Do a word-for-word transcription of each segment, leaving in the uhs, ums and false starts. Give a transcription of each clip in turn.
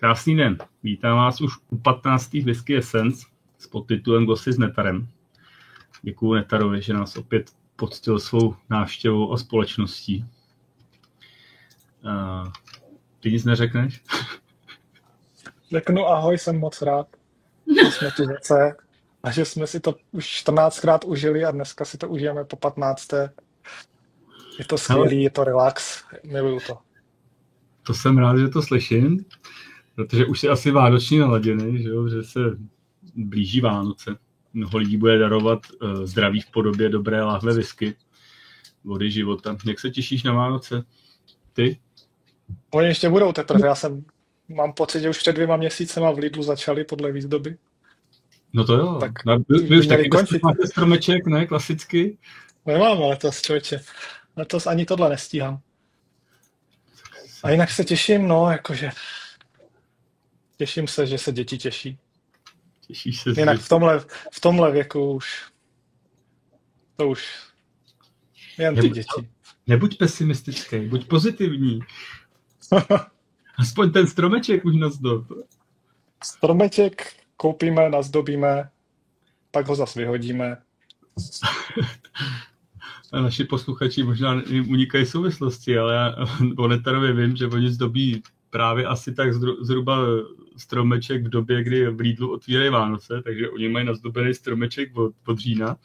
Krásný den. Vítám vás už u patnácté Whisky Essence s podtitulem Glosy s Netarem. Děkuju Netarovi, že nás opět poctil svou návštěvou a společností. Uh, ty nic neřekneš? Řeknu ahoj, jsem moc rád, že jsme tu zase a že jsme si to už čtrnáctkrát užili a dneska si to užijeme po patnácté. Je to skvělý, je to relax, miluju to. To jsem rád, že to slyším, protože už je asi vánoční naladěný, že, jo? Že se blíží Vánoce. Mnoho lidí bude darovat uh, zdraví v podobě dobré láhve whisky, vody života. Jak se těšíš na Vánoce? Ty? Oni ještě budou teprve, já jsem, mám pocit, že už před dvěma měsícema v Lidlu začali podle výzdoby. No to jo, tak no, vy, vy už taky máte stromeček, ne, klasicky? Nemám letos, člověče, letos ani tohle nestíhám. A jinak se těším, no, jakože těším se, že se děti těší. Těšíš se. Jinak v tomhle, v tomhle věku už to už jen ty nebuď, děti. Nebuď pesimistický, buď pozitivní. Aspoň ten stromeček už nazdob. Stromeček koupíme, nazdobíme, pak ho zase vyhodíme. A naši posluchači možná unikají souvislosti, ale já o Netarově vím, že oni zdobí právě asi tak zhruba stromeček v době, kdy v Lidlu otvírají Vánoce, takže oni mají nazdobený stromeček od, od října.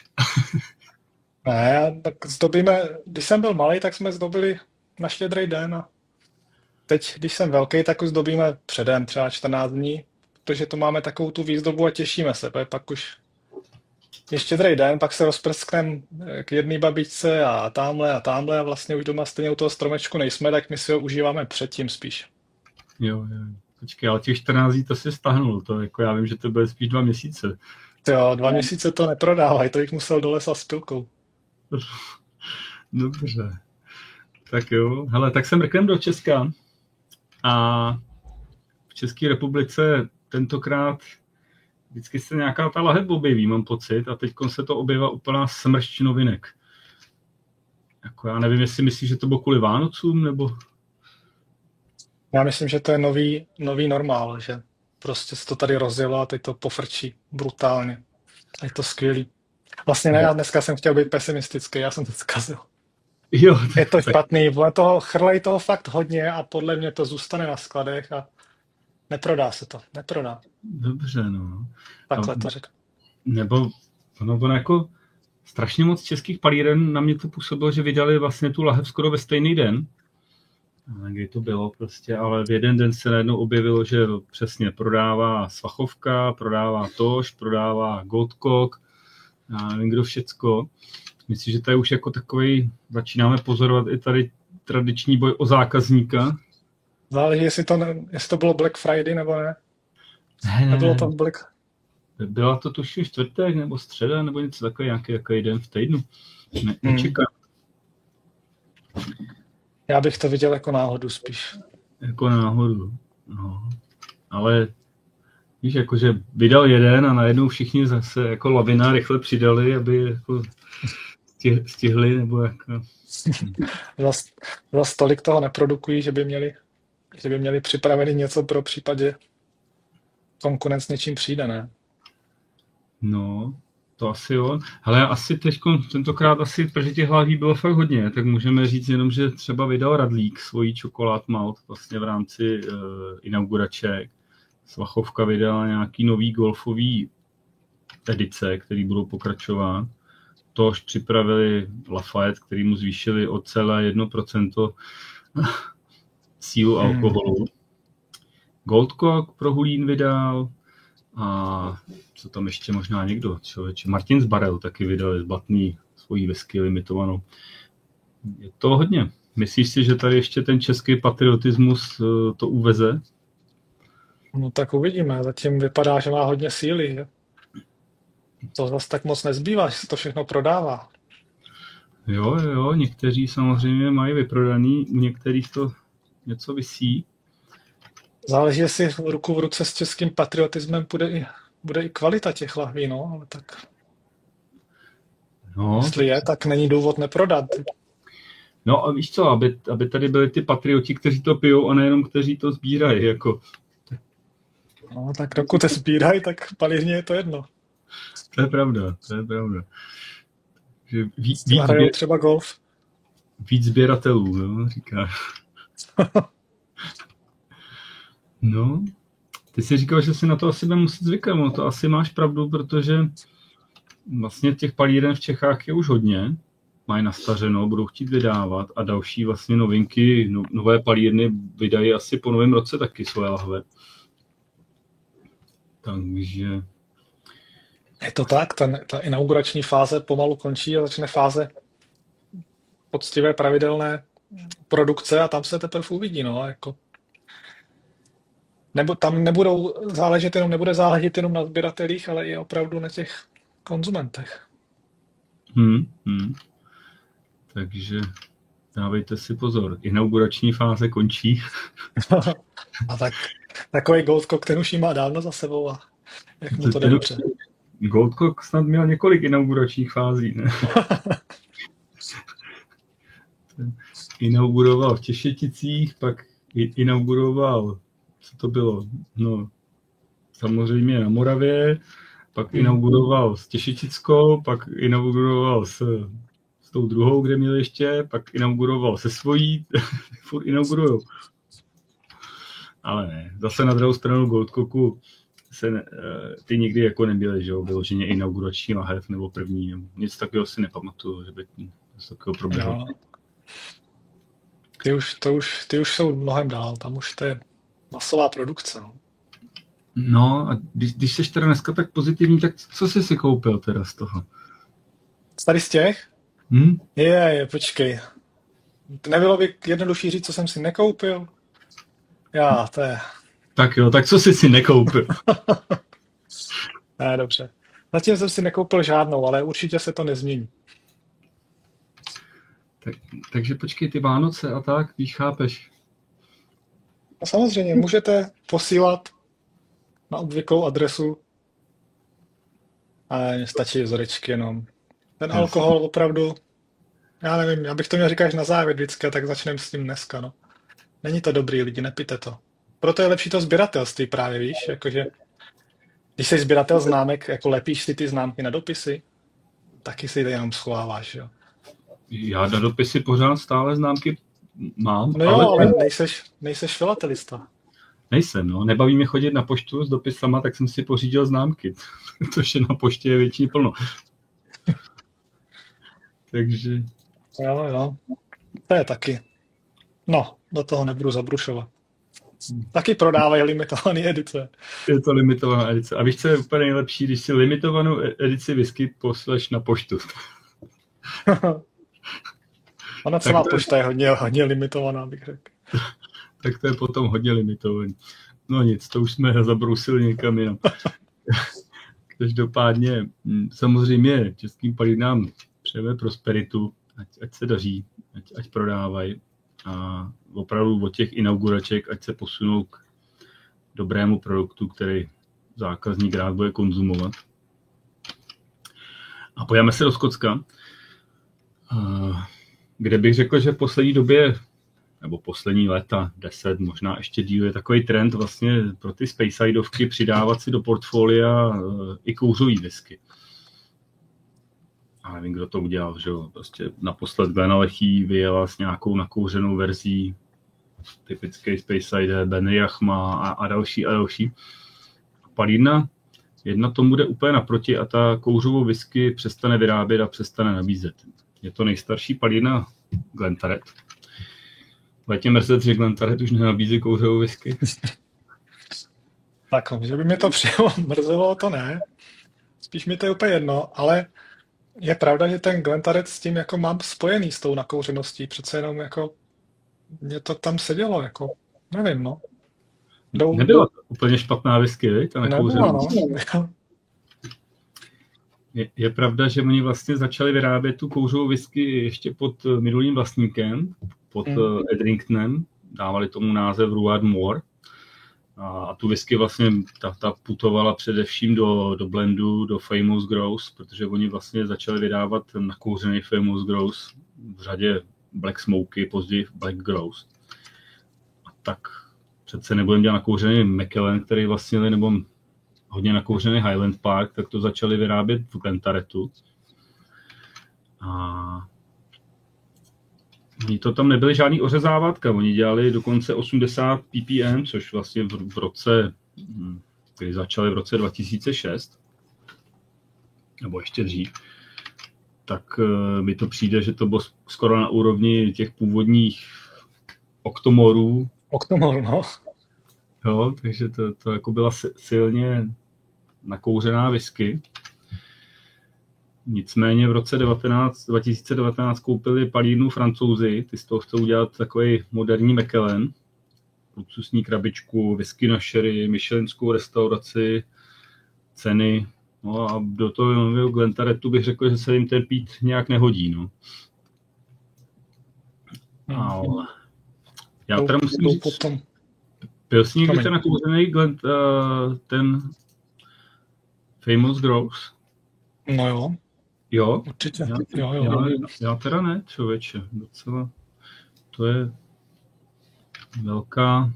Ne, tak zdobíme, když jsem byl malý, tak jsme zdobili na Štědrý den a teď, když jsem velký, tak už zdobíme předem, třeba čtrnáct dní, protože to máme takovou tu výzdobu a těšíme se, pak už je Štědrý den, pak se rozprskneme k jedné babičce a támhle a támhle a vlastně už doma stejně u toho stromečku nejsme, tak my si ho užíváme předtím spíš. Jo, jo. Počkej, ale těch čtrnáct dní to si stáhnul, to jako já vím, že to bude spíš dva měsíce. Jo, dva měsíce to neprodávají, to jich musel do lesa s pilkou. Dobře. Tak jo, hele, tak se mrknem do Česka a v České republice tentokrát vždycky se nějaká ta lahev objeví, mám pocit, a teď se to objevá úplná smršť novinek. Jako já nevím, jestli myslíš, že to bylo kvůli Vánocům, nebo... Já myslím, že to je nový, nový normál, že prostě se to tady rozjelo a teď to pofrčí brutálně. A je to skvělý. Vlastně ne, já dneska jsem chtěl být pesimistický, já jsem to zkazil. Jo, je to špatný, toho chrlej toho fakt hodně a podle mě to zůstane na skladech a neprodá se to, neprodá. Dobře, no. Takhle to řekl. Nebo ono, ono jako strašně moc českých palíren na mě to působilo, že vydali vlastně tu lahev skoro ve stejný den. Kdy to bylo prostě, ale v jeden den se najednou objevilo, že přesně prodává Svachovka, prodává Toš, prodává Goldcock, já nevím kdo všecko. Myslím, že to je už jako takový, začínáme pozorovat i tady tradiční boj o zákazníka. Záleží, jestli to, ne, jestli to bylo Black Friday nebo ne. Ne, ne, Nebylo to Black... Byla to tuším čtvrtek nebo středa nebo něco takový, nějaký, nějaký den v týdnu. Ne, hmm. Nečekám. Já bych to viděl jako náhodu spíš. Jako náhodu, no. Ale víš, jakože vydal jeden a najednou všichni zase jako lavina rychle přidali, aby jako stihli, nebo jako... Zas, zas tolik toho neprodukují, že by měli, že by měli připravený něco pro případě konkurence něčím přijde, ne? No, to asi jo. Ale asi teď, tentokrát asi, protože těch hlaví bylo fakt hodně, tak můžeme říct jenom, že třeba vydal Radlík svojí čokolád malt vlastně v rámci uh, inauguraček. Svachovka vydala nějaký nový golfový edice, který budou pokračovat. Tož připravili Lafayette, který mu zvýšili o celé jedno procento sílu alkoholu. Goldcock pro Hulín vydal a co tam ještě možná někdo, člověče. Martin's Barrel taky vydali zbatný svojí whisky limitovanou. Je to hodně. Myslíš si, že tady ještě ten český patriotismus to uveze? No tak uvidíme. Zatím vypadá, že má hodně síly. Že? To zase tak moc nezbývá, že se to všechno prodává. Jo, jo, někteří samozřejmě mají vyprodaný, u některých to něco visí. Záleží, jestli ruku v ruce s českým patriotismem bude i, bude i kvalita těch lahví, no, ale tak... No. Jestli je, tak není důvod neprodat. No a víš co, aby, aby tady byli ty patrioti, kteří to pijou a nejenom kteří to sbírají, jako... No, tak dokud je sbírají, tak palírně je to jedno. To je pravda, to je pravda. Že ví, S tím víc, hrajou bě, třeba golf. víc sběratelů, no, říká. No, ty jsi říkal, že si na to asi budeme muset zvykat, no to asi máš pravdu, protože vlastně těch palíren v Čechách je už hodně, mají nastařeno, budou chtít vydávat a další vlastně novinky, no, nové palírny vydají asi po novém roce taky svoje lahve. Takže... Je to tak, ta, ta inaugurační fáze pomalu končí a začne fáze poctivé pravidelné produkce a tam se teprve uvidí, no, jako. Nebo tam nebudou záležet jenom, nebude záležet jenom na sběratelích, ale i opravdu na těch konzumentech. Hmm, hmm. Takže dávejte si pozor, inaugurační fáze končí. A tak takový Goldcock, ten už jí má dávno za sebou a jak mu to jde dobře. Goldcock snad měl několik inauguračních fází, ne? Inauguroval v Těšeticích, pak inauguroval, co to bylo? No, samozřejmě na Moravě, pak inauguroval s Těšetickou, pak inauguroval s, s tou druhou, kde měl ještě, pak inauguroval se svojí, furt inaugurujou. Ale ne, zase na druhou stranu Goldcocku se ne, ty nikdy jako nebyly, že jo, vyloženě inaugurační lahev nebo první, nic takového si nepamatuju, že by něco takového proběhlo. Ty už, to už, ty už jsou mnohem dál, tam už to je masová produkce. No, no a když, když jsi teda dneska tak pozitivní, tak co jsi si koupil teda z toho? Tady z těch? Hm? Je, je, počkej. Nebylo by jednodušší říct, co jsem si nekoupil? Já, to je... Tak jo, tak co jsi si nekoupil? Ne, dobře. Zatím jsem si nekoupil žádnou, ale určitě se to nezmění. Tak, takže počkej, ty Vánoce a tak, víš, chápeš. A samozřejmě, můžete posílat na obvyklou adresu a stačí vzorečky jenom. Ten Jasně. alkohol opravdu, já nevím, já bych to měl říkat až na závěr vždycky, tak začneme s tím dneska, no. Není to dobrý, lidi, nepijte to. Proto je lepší to sběratelství právě, víš, jakože když jsi sběratel známek, jako lepíš si ty známky na dopisy, taky si je jenom schováváš, jo. Já na dopisy pořád stále známky mám, No jo, ale, ale nejseš, nejseš filatelista. Nejsem, no. Nebaví mě chodit na poštu s dopisama, tak jsem si pořídil známky, což je na poště je většině plno. Takže... Jo, jo. To je taky. No, do toho nebudu zabrušovat. Taky prodávají limitované edice. Je to limitovaná edice. A víš, co je úplně nejlepší, když si limitovanou edici whisky pošleš na poštu. Ona celá pošta je hodně, hodně limitovaná, bych řekl. Tak to je potom hodně limitovaný. No nic, to už jsme zabrousili někam jinam. Každopádně, samozřejmě českým palírnám přejeme prosperitu, ať, ať se daří, ať, ať prodávají. A opravdu od těch inauguraček, ať se posunou k dobrému produktu, který zákazník rád bude konzumovat. A pojďme se do Skotska, kde bych řekl, že v poslední době, nebo poslední léta, deset, možná ještě díl, je takový trend vlastně pro ty Speysidovky přidávat si do portfolia i kouřový whisky. A nevím, kdo to udělal, že jo, prostě naposled Glenallachie vyjela s nějakou nakouřenou verzí, typický Speyside, Benriachma a, a další a další. Palírna jedna tomu bude úplně naproti a ta kouřovou whisky přestane vyrábět a přestane nabízet. Je to nejstarší palírna Glentarret. Letě mrzet, že Glentarret už nenabízí kouřovou whisky. Tak, že by mě to přímo mrzelo, to ne. Spíš mi to je úplně jedno, ale je pravda, že ten Glentarret s tím jako mám spojený s tou nakouřeností. Přece jenom jako mě to tam sedělo, jako nevím, no. Jdou... Nebyla to úplně špatná whisky, vej, ta nakouřenost. No. Je, je pravda, že oni vlastně začali vyrábět tu kouřovou whisky ještě pod minulým vlastníkem, pod mm. Edringtonem, dávali tomu název Ruard Moor. A tu whisky vlastně ta, ta putovala především do, do blendu, do Famous Grouse, protože oni vlastně začali vydávat nakouřený Famous Grouse v řadě Black Smoky, později Black Grouse. A tak přece nebudeme dělat nakouřený Macallan, který vlastnili, nebo hodně nakouřený Highland Park, tak to začali vyrábět v Glentarrettu. A oni to tam nebyly žádný ořezávatka, oni dělali dokonce osmdesát ppm, což vlastně v, v roce, kdy začali v roce dva tisíce šest, nebo ještě dřív, tak mi to přijde, že to bylo skoro na úrovni těch původních oktomorů. Oktomor, no. Jo, takže to, to jako byla silně nakouřená whisky. Nicméně v roce dva tisíce devatenáct koupili palírnu Francouzi, ty z toho chcou udělat takový moderní Macallan, luxusní krabičku, whisky na sherry, michelinskou restauraci, ceny. No a do toho nového Glentarrettu bych řekl, že se jim ten pít nějak nehodí. No. Ale já teda musím říct, potom... pil jsi někdy ten nakouřený Glent, uh, ten Famous Grouse? No jo. Jo? Určitě. Já, jo, jo. Já, já teda ne, člověče. Docela. To je velká...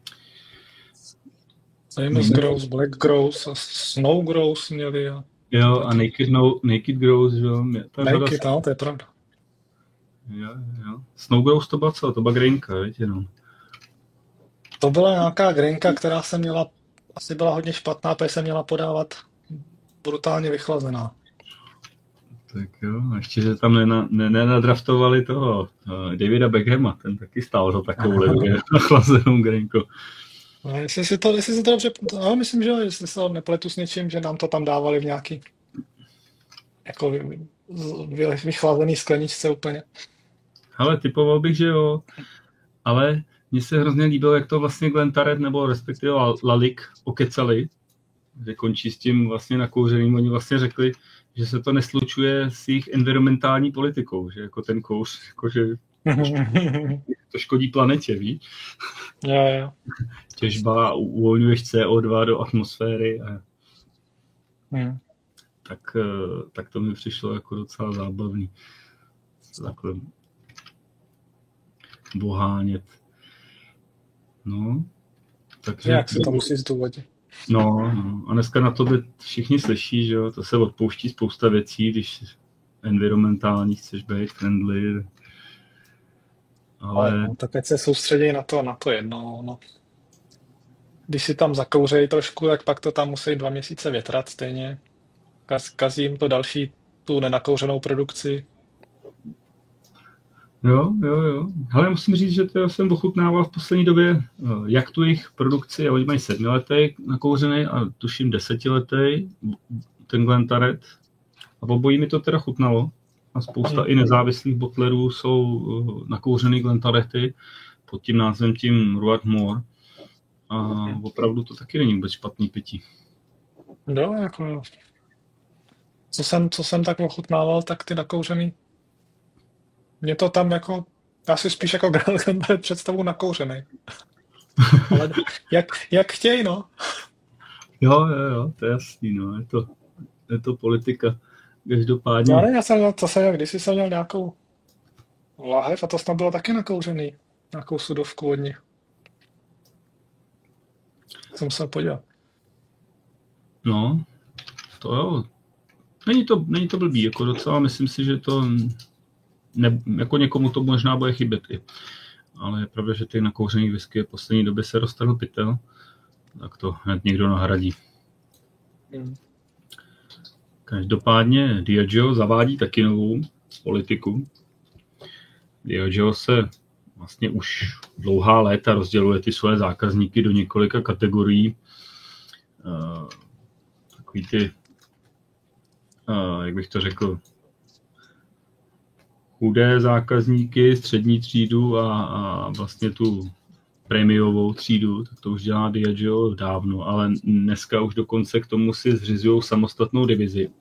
Famous Grouse, Black Grouse a Snow Grouse měli. A... Jo, a Naked, no, naked Grouse, jo. Naked, no, to je pravda. Jo, jo. Snow Grouse to byla co? To byla grainka, víte, no. To byla nějaká grainka, která se měla, asi byla hodně špatná, protože se měla podávat brutálně vychlazená. Tak jo, ještě, že tam nenadraftovali ne, ne toho uh, Davida Beckhama, ten taky stál za takovou nachlazenou grainkou. No, jestli si to, jestli si to dobře, no, myslím, že jestli se to nepletu s něčím, že nám to tam dávali v nějaký jako vy, vy, vychlazený skleničce úplně. Ale typoval bych, že jo, ale mně se hrozně líbilo, jak to vlastně Glentarret nebo respektive Lalique okecali, že končí s tím vlastně nakouřeným. Oni vlastně řekli, že se to neslučuje s jejich environmentální politikou, že jako ten kouř, jakože to škodí planetě, víš? Jo, jo. Těžba, uvolňuješ C O dva do atmosféry a hmm. tak, tak to mi přišlo jako docela zábavný. Takhle bohánět. No, takže... Jak se to musí zdůvodit? No, no, a dneska na to by všichni slyší, že jo, to se odpouští spousta věcí, když environmentální chceš být friendly. Ale... No, tak teď se soustředí na to, na to jedno, no. Když si tam zakouřejí trošku, tak pak to tam musí dva měsíce větrat stejně. Kaz, kazí jim to další tu nenakouřenou produkci. Jo, jo, jo. Ale musím říct, že to jsem ochutnával v poslední době, jak tu jejich produkci, a oni mají sedmiletý nakouřený a tuším desetiletý, ten Glentarret. A obojí mi to teda chutnalo. A spousta hmm. i nezávislých botlerů jsou nakouřený Glentarretty pod tím názvem tím Roadmore. A opravdu to taky není vůbec špatný pití. Jo, jako... Co jsem, co jsem tak ochutnával, tak ty nakouřený. Mě to tam jako, já si spíš jako Glentarret představu nakouřený. Ale jak, jak chtějí, no. Jo, jo, jo, to je jasný, no. Je to, je to politika. Každopádně. No, ale já jsem, to jsem, když jsem měl nějakou lahev a to snad bylo taky nakouřený. Nějakou sudovku od nich. Jsem musel podívat. No, to jo. Není to, není to blbý, jako docela myslím si, že to ne, jako někomu to možná bude chybět i. Ale je pravda, že ty nakouřený whisky v poslední době se roztrhl pytel, tak to hned někdo nahradí. Hmm. Každopádně Diageo zavádí taky novou politiku. Diageo se vlastně už dlouhá léta rozděluje ty svoje zákazníky do několika kategorií. Uh, takový ty, uh, jak bych to řekl, chudé zákazníky, střední třídu a, a vlastně tu prémiovou třídu, tak to už dělá Diageo dávno, ale dneska už dokonce k tomu si zřizují samostatnou divizi.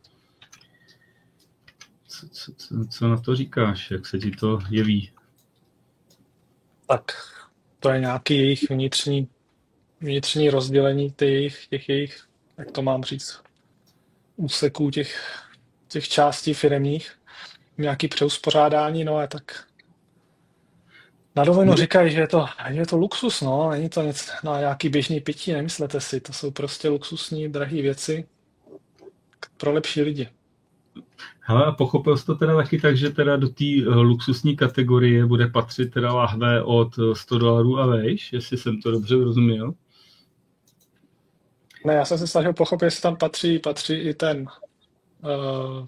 Co, co, co, co na to říkáš? Jak se ti to jeví? Tak to je nějaký jejich vnitřní, vnitřní rozdělení těch, těch jejich, jak to mám říct, úseků těch, těch částí firemních. Nějaký přeuspořádání, no a tak Na rovinu říkají, že je to, že je to luxus, no, není to nic na nějaký běžný pití, nemyslete si, to jsou prostě luxusní, drahé věci pro lepší lidi. Hele, a pochopil jsi to teda taky tak, že teda do té uh, luxusní kategorie bude patřit teda lahve od sto dolarů a vejš, jestli jsem to dobře rozuměl? Ne, já jsem se snažil pochopit, jestli tam patří, patří i ten uh,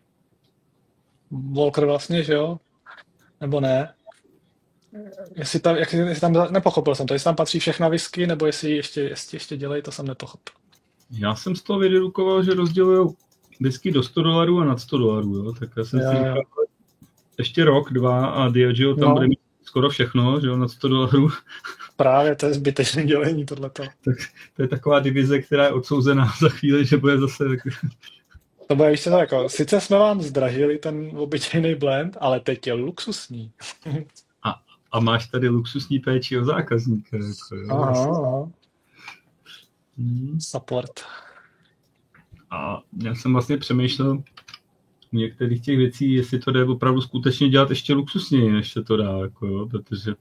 Walker vlastně, že jo? Nebo ne? Jestli tam, jak, jestli tam, nepochopil jsem to, jestli tam patří všechna whisky, nebo jestli ještě, ještě, ještě dělají, to jsem nepochopil. Já jsem z toho vydedukoval, že rozdělují whisky do sto dolarů a nad sto dolarů, jo? Tak já jsem Jo, si jo. říkal, ještě rok, dva a Diageo tam No. bude mít skoro všechno, že jo, nad sto dolarů. Právě, to je zbytečné dělení tohleto. Tak to je taková divize, která je odsouzená za chvíli, že bude zase... To bude ještě to jako, sice jsme vám zdražili ten obyčejný blend, ale teď je luxusní. A, a máš tady luxusní péči o zákazníka. Jako, jo, Aha, vlastně. aha. Hmm. Support. A já jsem vlastně přemýšlel u některých těch věcí, jestli to jde opravdu skutečně dělat ještě luxusněji, než se to dá, jako, jo, protože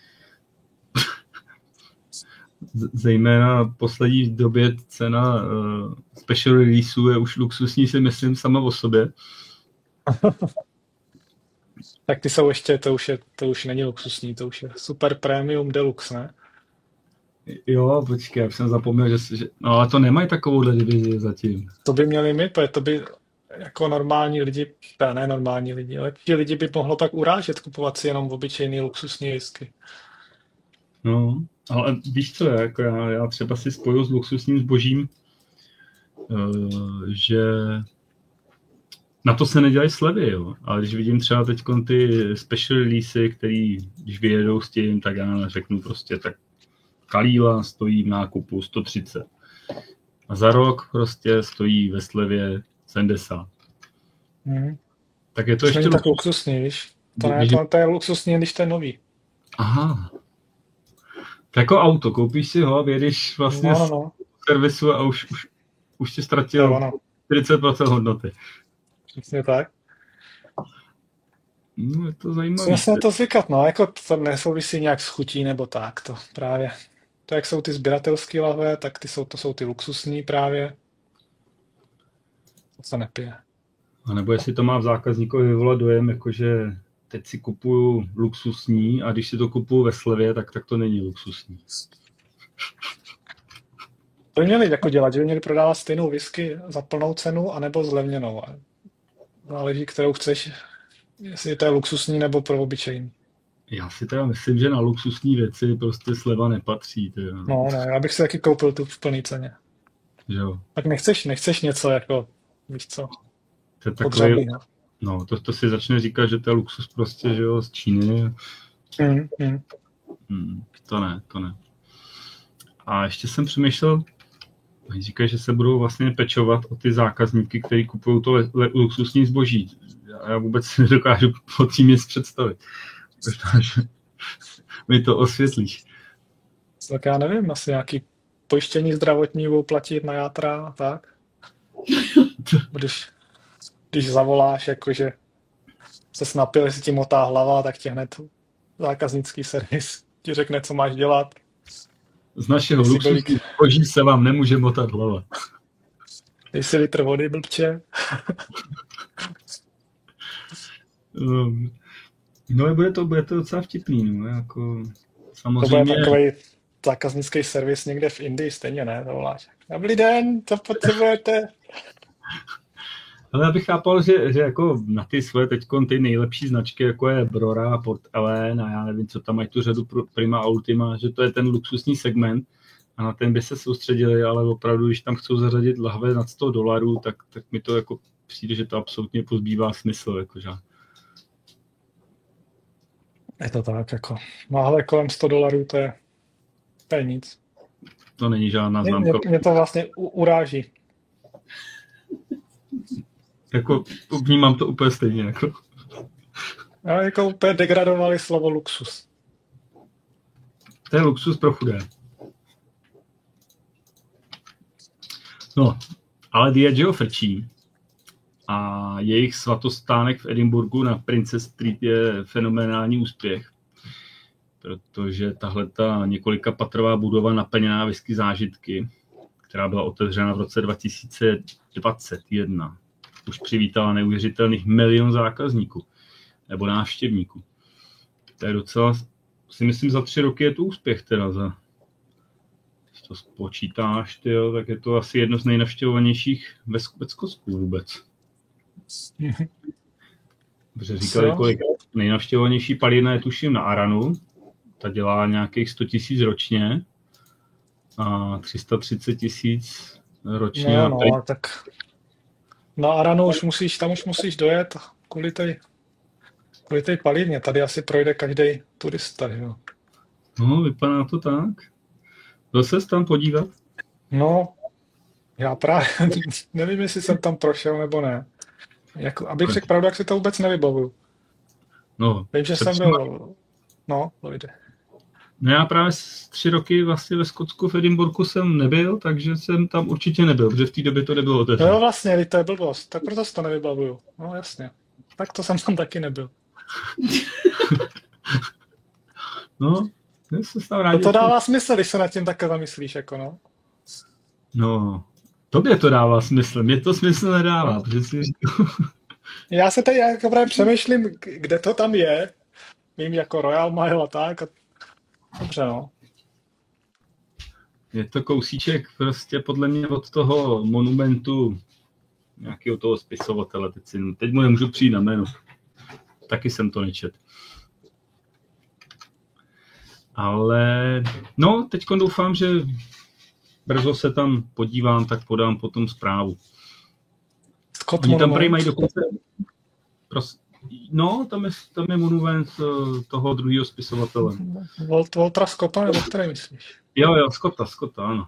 zejména v poslední době cena uh, special releaseů je už luxusní, si myslím, sama o sobě. Tak ty jsou ještě, to už, je, to už není luxusní, to už je super premium deluxe, ne? Jo, počkej, já jsem zapomněl, že, že no ale to nemají takovouhle divizi zatím. To by měli mít, protože to by jako normální lidi, ne normální lidi, lepší lidi by mohlo pak urážet kupovat si jenom obyčejný luxusní whisky. No, ale víš co, jako já, já třeba si spoju s luxusním zbožím, uh, že na to se nedělají slevy, jo. Ale když vidím třeba teď ty special releasy, který, když vyjedou s tím, tak já řeknu prostě, tak Kalila stojí v nákupu sto třicet. A za rok prostě stojí ve slevě sedmdesát. Hmm. Tak je to To ještě... není tak luxusní, víš? To, ne, to, to je luxusní, když to je nový. Aha. To jako auto, koupíš si ho a vyjedeš vlastně no, no, no. z servisu a už, už, už ti ztratil no, no. čtyřicet procent hodnoty. Přesně tak. No, je to zajímavé. Musím na to zvykat, no, jako to nesouvisí nějak s chutí nebo tak, to právě. To, jak jsou ty sběratelské lahve, tak ty jsou, to jsou ty luxusní právě. To se nepije. A nebo jestli to má v zákazníkovi vyvolat dojem, jakože teď si kupuju luxusní a když si to kupuju ve slevě, tak, tak to není luxusní. To by měli jako dělat, že by měli prodávat stejnou whisky za plnou cenu anebo zlevněnou. Záleží, kterou chceš, jestli to je luxusní nebo pro obyčejný. Já si teda myslím, že na luxusní věci prostě sleva nepatří. Teda. No, ne, já bych si taky koupil tu v plný ceně. Jo. Tak nechceš, nechceš něco jako, víš co, To je takový, podřadný, no. no, to, to si začne říkat, že to je luxus prostě, že jo, z Číny. Mm, mm. Hmm, to ne, to ne. A ještě jsem přemýšlel, říkají, že se budou vlastně pečovat o ty zákazníky, kteří kupují to le, le, luxusní zboží. Já, já vůbec si nedokážu pod tím nic představit. Možná, že mi to osvětlíš. Tak já nevím, asi nějaký pojištění zdravotní budou platit na játra a tak. Když, když zavoláš, jakože se snapil, jestli ti motá hlava, tak ti hned zákaznický servis ti řekne, co máš dělat. Z našeho luxusního zboží se vám nemůže motat hlava. Dej si litr vody, blbče. Um, no, bude to, bude to docela vtipný, no, jako samozřejmě... To bude takový zákaznický servis někde v Indii, stejně ne, zavoláš. Dobrý den, co potřebujete? Ale já bych chápal, že, že jako na ty svoje teďkon ty nejlepší značky, jako je Brora, Port Ellen a já nevím, co tam mají tu řadu Prima Ultima, že to je ten luxusní segment a na ten by se soustředili, ale opravdu, když tam chcou zařadit lahve nad sto dolarů, tak, tak mi to jako přijde, že to absolutně pozbývá smysl, jakože. Je to tak, jako náhle kolem sto dolarů, to je, to je nic. To není žádná Mě, známka. mě to vlastně u, uráží. Jako vnímám to úplně stejně, jako. Já jako úplně degradovali slovo luxus. To je luxus pro chudé. No, ale Diageo frčí a jejich svatostánek v Edinburghu na Princess Street je fenomenální úspěch. protože tahle ta několika patrová budova naplněná whisky zážitky, která byla otevřena v roce dva tisíce dvacet jedna, už přivítala neuvěřitelných milion zákazníků nebo návštěvníků. To je docela, si myslím, za tři roky je to úspěch teda. Za, když to spočítáš, tyjo, tak je to asi jedno z nejnavštěvovanějších ve, ve Skotsku vůbec. Protože říkali, kolik nejnavštěvovanější palírna je tuším na Aranu, ta dělá nějakých sto tisíc ročně a tři sta třicet tisíc ročně. No, no, tady... tak na Aranu už musíš, tam už musíš dojet kvůli tej, kvůli tej palírně. Tady asi projde každý turista, jo. No, vypadá to tak. Byl ses tam podívat? No, já právě nevím, jestli jsem tam prošel nebo ne. Jako, abych řekl pravdu, jak si to vůbec nevybavuju. No, vím, že jsem byl... No, pojde. No já právě tři roky vlastně ve Skotsku v Edinburghu jsem nebyl, takže jsem tam určitě nebyl, protože v té době to nebylo otevřené. No vlastně, to je blbost, tak proto si to nevybavuju. No jasně, tak to jsem tam taky nebyl. No, já se tam rádi. To, to dává smysl, když se nad tím takhle zamyslíš, jako no. No, tobě to dává smysl, mě to smysl nedává, no. Protože si... Já se tady jako právě přemýšlím, kde to tam je. Vím jako Royal Mile a tak. A... Dobře, no. Je to kousíček prostě podle mě od toho monumentu nějakého toho spisovatele. Teď, si, teď mu nemůžu přijít na jméno. Taky jsem to nečet. Ale no, teď doufám, že brzo se tam podívám, tak podám potom zprávu. Scott Oni tam monument. prý mají dokonce... Pros... No, tam je, tam je monument toho druhého spisovatele. Volt, Waltera Scotta, nebo který myslíš? Jo, jo, Scotta, Scotta, ano.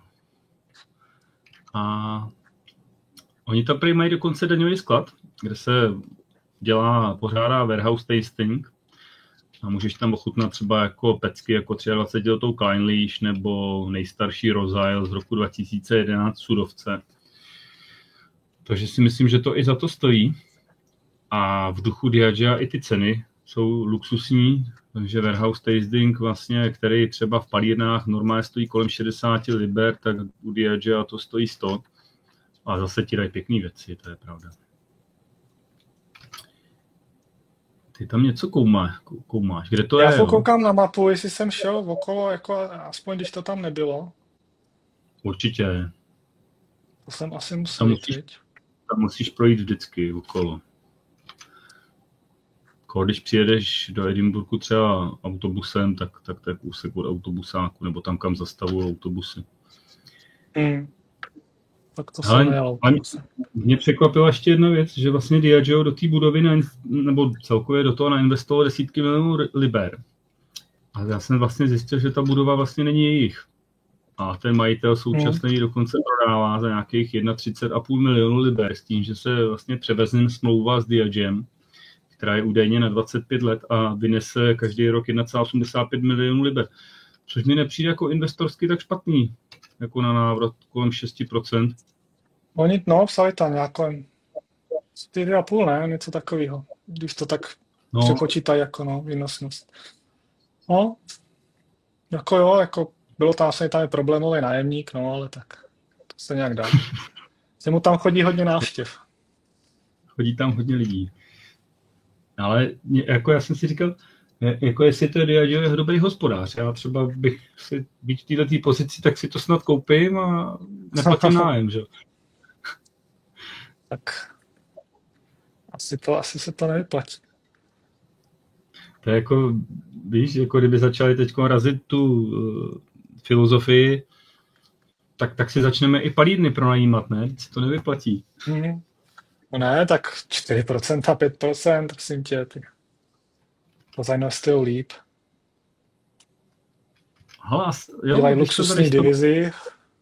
A oni tam prý mají dokonce daňový sklad, kde se dělá, pořádá warehouse tasting a můžeš tam ochutnat třeba jako pecky jako dvacetiletou Clynelish nebo nejstarší Rosail z roku dva tisíce jedenáct sudovce. Takže si myslím, že to i za to stojí. A v duchu Diagea i ty ceny jsou luxusní, takže warehouse tasting, vlastně, který třeba v palírnách normálně stojí kolem šedesát liber, tak u Diagea to stojí sto. A zase ti dají pěkný věci, to je pravda. Ty tam něco koumá, koumáš. Kde to Já je? Já koukám na mapu, jestli jsem šel okolo, jako aspoň když to tam nebylo. Určitě. To jsem asi musel tam jít, musíš, viď? tam musíš projít vždycky okolo. Když přijedeš do Edinburghu třeba autobusem, tak, tak to je kousek od autobusáku, nebo tam, kam zastavují autobusy. Hmm. Tak to Ale, jsem nejel. ale mě překvapila ještě jedna věc, že vlastně Diageo do té budovy, na, nebo celkově do toho nainvestoval desítky milionů liber. A já jsem vlastně zjistil, že ta budova vlastně není jejich. A ten majitel současně hmm. dokonce prodává za nějakých třicet jedna celá pět milionu liber, s tím, že se vlastně převezne smlouva s Diagem, která je údajně na dvacet pět let a vynese každý rok jedna celá osmdesát pět milionů liber. Což mi nepřijde jako investorsky tak špatný, jako na návrat kolem šest procent. Oni, no, psali tam nějakou čtyři a půl, ne? Něco takového, když to tak no. přepočítají jako no, výnosnost. No, jako jo, jako bylo tam asi tam je problémový nájemník, no, ale tak to se nějak dá. Se mu tam chodí hodně návštěv. Chodí tam hodně lidí. Ale jako já jsem si říkal, jako jestli to je Diageo je dobrý hospodář. Já třeba bych si být v této pozici, tak si to snad koupím a neplatím nájem, že? Tak asi, to, asi se to nevyplatí. To je jako, víš, jako kdyby začali teď razit tu uh, filozofii, tak, tak si začneme i palírny pronajímat, ne? Teď si to nevyplatí. Hmm. No ne, tak čtyři procenta, pět procent, prosím tě, ty. To zainvestují líp. Hlas, jo, dělají luxusní divizi.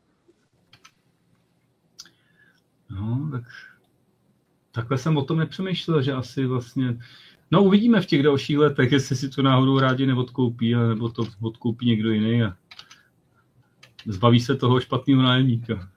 No, tak takhle jsem o tom nepřemýšlel, že asi vlastně... No uvidíme v těch dalších letech, jestli si to náhodou rádi neodkoupí, nebo to odkoupí někdo jiný a zbaví se toho špatného nájemníka.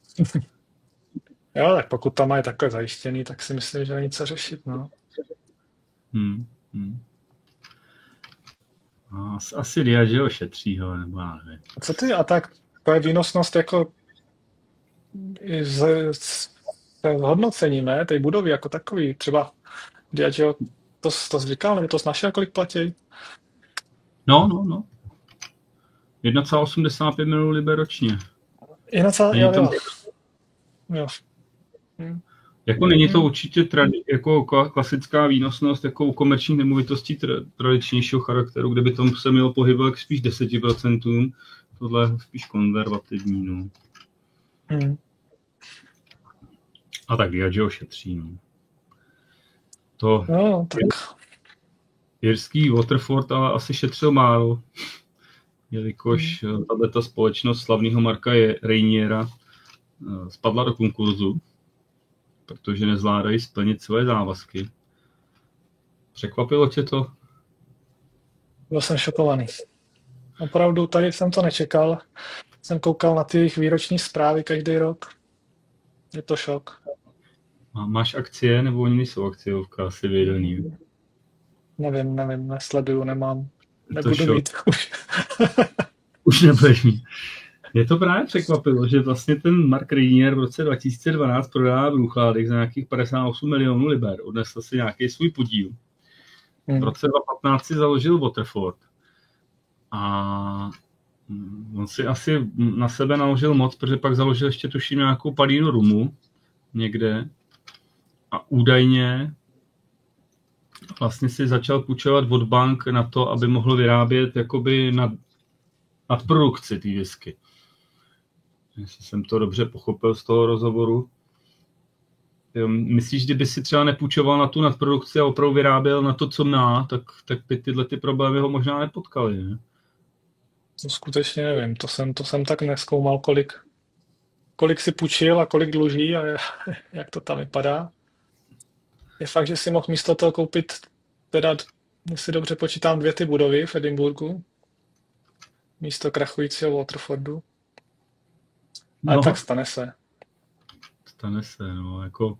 Jo, tak pokud tam mají takhle zajištěný, tak si myslím, že není co řešit, no. Hmm, hmm. Asi Diageo šetří ho, nebo já nevím. Co ty, a tak to je výnosnost jako z, z, z hodnocením, ne? Té budovy jako takový. Třeba Diageo to, to zvykal, nebo to našel, kolik platí? No, no, no. jedna celá osmdesát pět milionů liber ročně. jedna celá Není to, jo. Hm. Jako není to určitě tradi- jako klasická výnosnost jako u komerčních nemovitostí tra- tradičnějšího charakteru, kde by tomu se mělo pohybovat spíš deset procent, tohle je spíš konzervativní. No. Hmm. A tak Diageo šetří. No. To no, tak. Jirský Waterford ale asi šetřil málo, jelikož hmm. tato společnost slavného Marka Reiniera spadla do konkurzu, protože nezvládají splnit své závazky. Překvapilo tě to? Byl jsem šokovaný. Opravdu tady jsem to nečekal. Jsem koukal na ty jejich výroční zprávy každý rok. Je to šok. Máš akcie, nebo oni nejsou akciovka, asi vědelný? Nevím, nevím, nesleduju, nemám. Nebudu šok. mít už. Už nebudeš mít. Mě to právě překvapilo, že vlastně ten Mark Reinier v roce dva tisíce dvanáct prodává v Bruichládech za nějakých padesát osm milionů liber. Odnesl si nějaký svůj podíl. Hmm. V roce dva tisíce patnáct si založil Waterford. A on si asi na sebe naložil moc, protože pak založil ještě tuším nějakou palínu rumu někde. A údajně vlastně si začal půjčovat od bank na to, aby mohl vyrábět jakoby nad, nadprodukci té whisky. Jestli jsem to dobře pochopil z toho rozhovoru. Myslíš, kdyby si třeba nepůjčoval na tu nadprodukci a opravdu vyráběl na to, co má, tak, tak by tyhle ty problémy ho možná nepotkaly, ne? To skutečně nevím, to jsem, to jsem tak nezkoumal, kolik, kolik si půjčil a kolik dluží a jak to tam vypadá. Je fakt, že si mohl místo toho koupit, teda, jestli dobře počítám, dvě ty budovy v Edinburghu, místo krachujícího Waterfordu. Ale no, tak stane se. Stane se, no, jako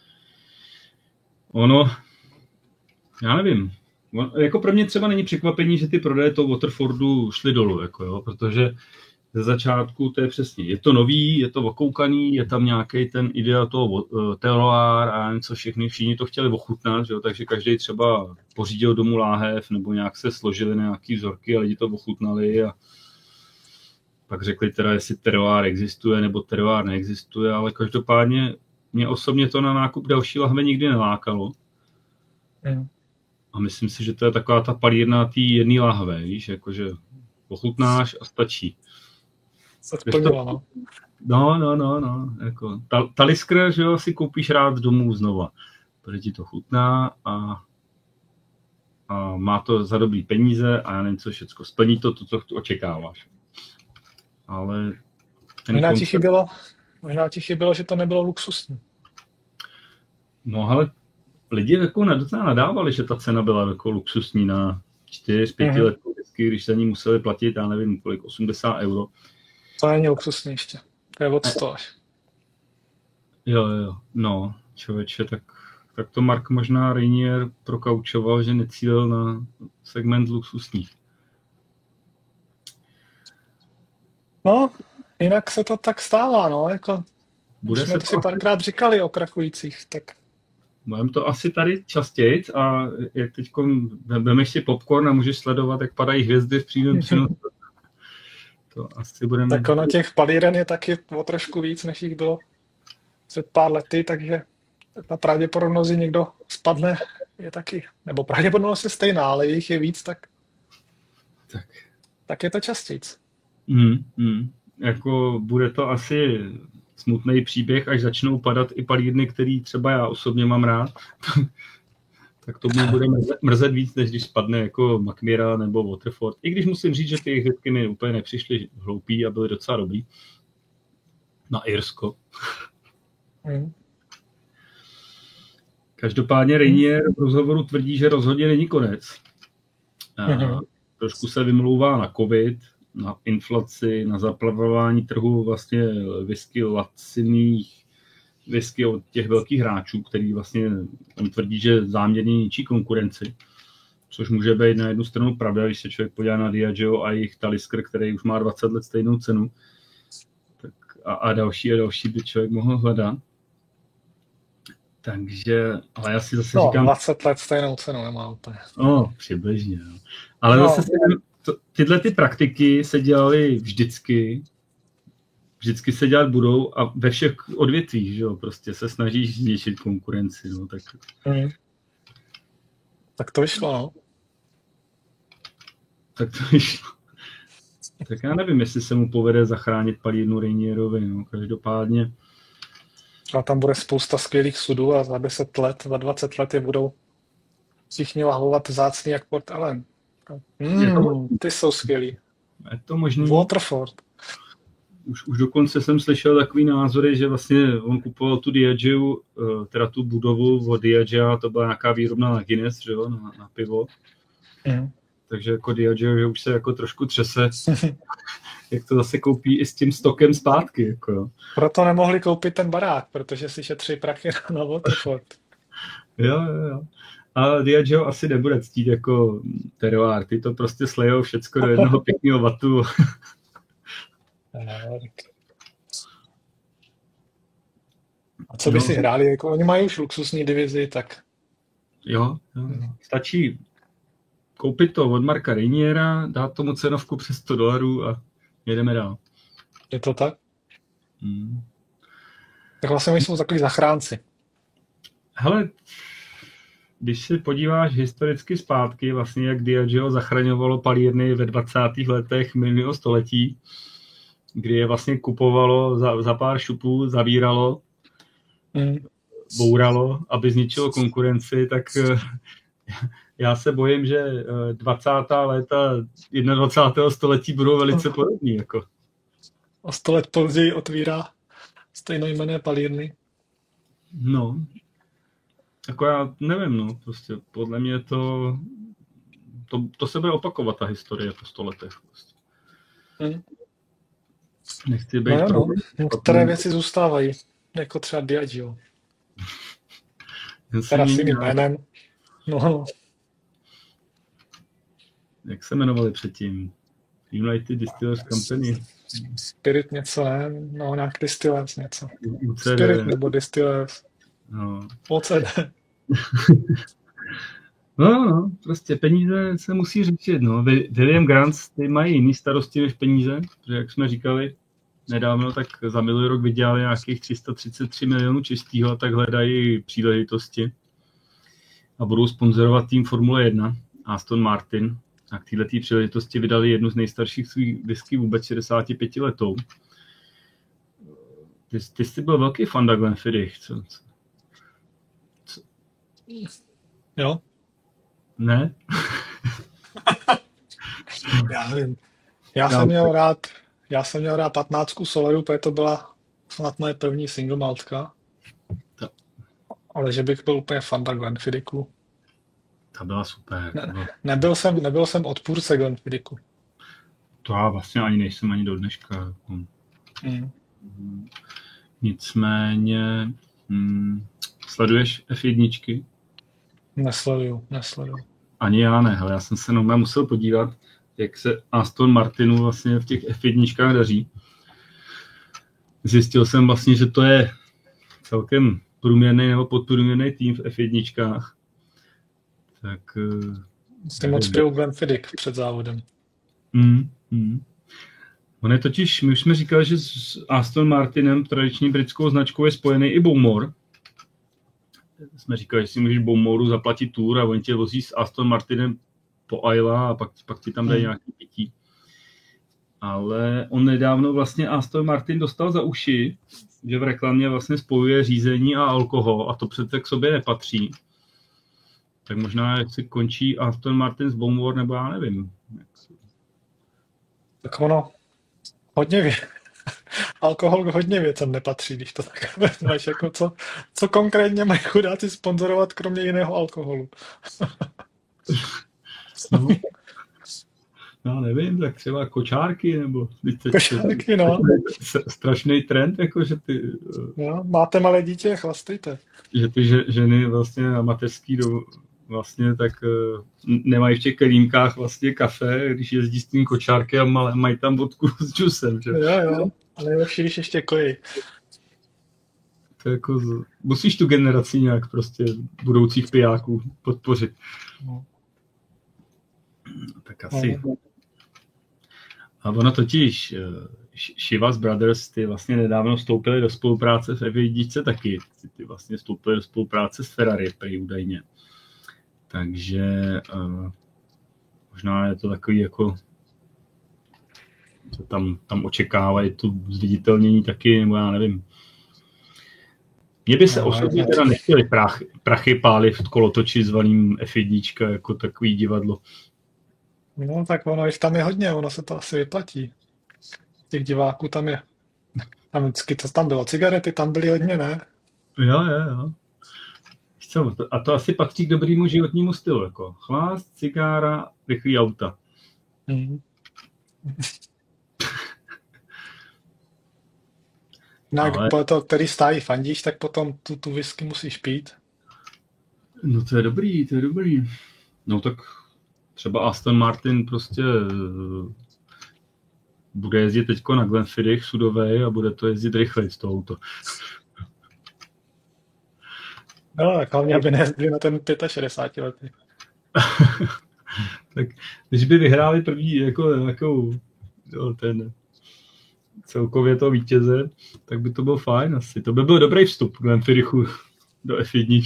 ono, já nevím, on, jako pro mě třeba není překvapení, že ty prodeje toho Waterfordu šly dolů, jako jo, protože ze začátku to je přesně, je to nový, je to okoukaný, je tam nějaký ten ideál toho uh, terroir a něco všechny, všichni to chtěli ochutnat, že jo, takže každý třeba pořídil domů láhev nebo nějak se složili na nějaký vzorky a lidi to ochutnali a pak řekli teda, jestli terroir existuje nebo terroir neexistuje, ale každopádně mě osobně to na nákup další lahve nikdy nelákalo. Mm. A myslím si, že to je taková ta palírna té jedné lahve, víš, jakože ochutnáš a stačí. Se splnilo, no. No, no, no, no, jako Talisker, že jo, si koupíš rád domů znova, protože ti to chutná a, a má to za dobrý peníze a já nevím, co všecko, splní to, to, co očekáváš. Ale možná, koncept... ti chybělo, možná ti chybělo, že to nebylo luxusní. No, ale lidi jako docela nadávali, že ta cena byla jako luxusní na čtyři pět mm-hmm. let, když za ní museli platit, já nevím, kolik, osmdesát euro. To není luxusní ještě. To je od sto až. Jo, jo, no, člověče, tak, tak to Mark možná Reinier prokaučoval, že necílil na segment luxusních. No, jinak se to tak stává, no, jako bude jsme se to si párkrát říkali o krachujících, tak... Budeme to asi tady častěji a jak teď vemeš si popcorn a můžeš sledovat, jak padají hvězdy v přímém přenosu. To asi budeme... Tak ono těch palíren je taky o trošku víc, než jich bylo před pár lety, takže ta pravděpodobnost, že někdo spadne, je taky, nebo pravděpodobnost je stejná, ale jich je víc, tak, tak. tak je to častějc. Mm, mm. Jako bude to asi smutný příběh, až začnou padat i palírny, který třeba já osobně mám rád. Tak to mě bude mrzet, mrzet víc, než když spadne jako Macmira nebo Waterford. I když musím říct, že ty jejich hvězdky mi úplně nepřišly hloupý a byly docela dobrý. Na Irsko. Mm. Každopádně Reinier v rozhovoru tvrdí, že rozhodně není konec. Mm-hmm. Trošku se vymlouvá na covid, na inflaci, na zaplavování trhu vlastně whisky laciných, whisky od těch velkých hráčů, který vlastně on tvrdí, že záměrně ničí konkurenci. což může být na jednu stranu pravda, když se člověk podívá na Diageo a jejich Talisker, který už má dvacet let stejnou cenu, tak a, a další a další by člověk mohl hledat. Takže, ale já si zase no, říkám... dvacet let stejnou cenu nemá úplně. No, přibližně. No. Ale no. zase to, tyhle ty praktiky se dělaly vždycky, vždycky se dělat budou a ve všech odvětvích, že jo, prostě se snažíš zvýšit konkurenci, no, tak... Mm. Tak to vyšlo, no. Tak to vyšlo. Tak já nevím, jestli se mu povede zachránit palírnu Rainierovi, no, každopádně. A tam bude spousta skvělých sudů a za deset let, za dvacet let je budou všichni lahovat vzácný jak Port Ellen. Mm, ty jsou skvělí. Je to možný. Waterford. Už, už dokonce jsem slyšel takový názory, že vlastně on kupoval tu Diageo, teda tu budovu od Diagea, to byla nějaká výrobna na Guinness, že jo, na, na pivo. Mm. Takže jako Diageo, že už se jako trošku třese, jak to zase koupí i s tím stokem zpátky. Jako. Proto nemohli koupit ten barák, protože si šetří prachy na Waterford. Jo, jo, jo. A Diageo asi nebude ctít jako teroár. Ty to prostě slejou všecko do jednoho pěkného vatu. A co by no. si hráli? Jako, oni mají už luxusní divizi, tak... Jo, jo. Stačí koupit to od Marka Rainiera, dát tomu cenovku přes sto dolarů a jedeme dál. Je to tak? Hmm. Tak vlastně my jsou takový zachránci. Hele, když se podíváš historicky zpátky, vlastně jak Diageo zachraňovalo palírny ve dvacátých letech minulého století, kdy je vlastně kupovalo za, za pár šupů, zavíralo, mm. bouralo, aby zničilo konkurenci, tak já se bojím, že dvacátá léta dvacátého prvního století budou velice podobný. Jako. O sto let později otvírá stejnojmenné palírny. No, jako já nevím, no, prostě podle mě to, to, to se bude opakovat ta historie po sto letech. Prostě. Mm. Nechci být no, no. Některé věci zůstávají, jako třeba Diageo. Teda s jiným jménem. No. Jak se jmenovali předtím? United Distillers Company? Spirit něco, ne? No, nějak Distillers něco. U C D. Spirit nebo Distillers. No. O C D. No, no, prostě peníze se musí řešit, no. William Grant, ty mají jiný starosti než peníze, protože jak jsme říkali nedávno, tak za minulý rok vydělali nějakých tři sta třicet tři milionů čistého a tak hledají příležitosti a budou sponzorovat tým Formule jedna, Aston Martin. A k této příležitosti vydali jednu z nejstarších svých whisky vůbec šedesát pět letou. Ty, ty jsi byl velký fan da Glenfiddich, co? co? Jo. Ne? Já nevím. Já jsem měl rád, já jsem měl rád patnáctku Soleru, protože to byla snad moje první single maltka. Ta. Ale že bych byl úplně fan da Glenfiddichu. Ta byla super. Ne, nebyl, jsem, nebyl jsem odpůrce Glenfiddichu. To já vlastně ani nejsem ani do dneška. Mm. Nicméně hm, sleduješ F jedna? Nesleduju, nesleduju. Ani já ne, ale já jsem se jenom musel podívat, jak se Aston Martinu vlastně v těch F jedna daří. Zjistil jsem vlastně, že to je celkem průměrný nebo podprůměrný tým v F jedna. Tak... S tím moc pil Glenfiddich před závodem. Mm, mm. On je totiž, my už jsme říkali, že s Aston Martinem, tradiční britskou značkou, je spojený i Bowmore. Jsme říkali, že si můžeš Bowmoreu zaplatit tour a oni tě vozí s Aston Martinem po Isla a pak, pak ti tam dají mm. nějaký pití. Ale on nedávno vlastně Aston Martin dostal za uši, že v reklamě vlastně spojuje řízení a alkohol a to přece k sobě nepatří. Tak možná, jak se končí Aston Martin s Bowmore, nebo já nevím. Tak ono, hodně vě... alkohol k hodně věcem nepatří, když to tak vezmeš. Jako co, co konkrétně mají chudáci sponzorovat, kromě jiného alkoholu? No, no nevím, tak třeba kočárky, nebo... Kočárky, no. Strašný trend, jako že ty... No, máte malé dítě, chlastejte. Že ty ženy vlastně na mateřský do, vlastně, tak uh, nemají v těch kelímkách vlastně kafe, když jezdí s tím kočárky a mal, mají tam vodku s džusem, že? Jo, jo, a nejlepší, když ještě kojí. To jako, z... musíš tu generaci nějak prostě budoucích pijáků podpořit. No. Tak asi. A ono totiž, Chivas Brothers, ty vlastně nedávno vstoupili do spolupráce v F jedna taky. Ty vlastně vstoupili do spolupráce s Ferrari, prý údajně. Takže uh, možná je to takový jako, že tam, tam očekávají tu zviditelnění taky, nebo já nevím. Mně by se no, osobně teda nechtěli prachy, prachy pálit v kolotoči zvaným F jedna jako takový divadlo. No tak ono jich tam je hodně, ono se to asi vyplatí. Těch diváků tam je. Tam vždycky, co tam bylo, cigarety tam byly hodně, ne? Jo, jo, jo. Co, a to asi patří k dobrému životnímu stylu, jako chlást, cigára, rychlý auta. Mm. No, ale... po to, který stájí fandíš, tak potom tu, tu whisky musíš pít. No to je dobrý, to je dobrý. No tak třeba Aston Martin prostě bude jezdit teďko na Glenfiddich sudovej a bude to jezdit rychleji z toho auto. No, tak hlavně, aby nejezdili na ten šedesát pět letý. Tak když by vyhráli první jako, jako jo, ten celkově to vítěze, tak by to bylo fajn asi. To by byl dobrý vstup Glenfiddichu do F jedna.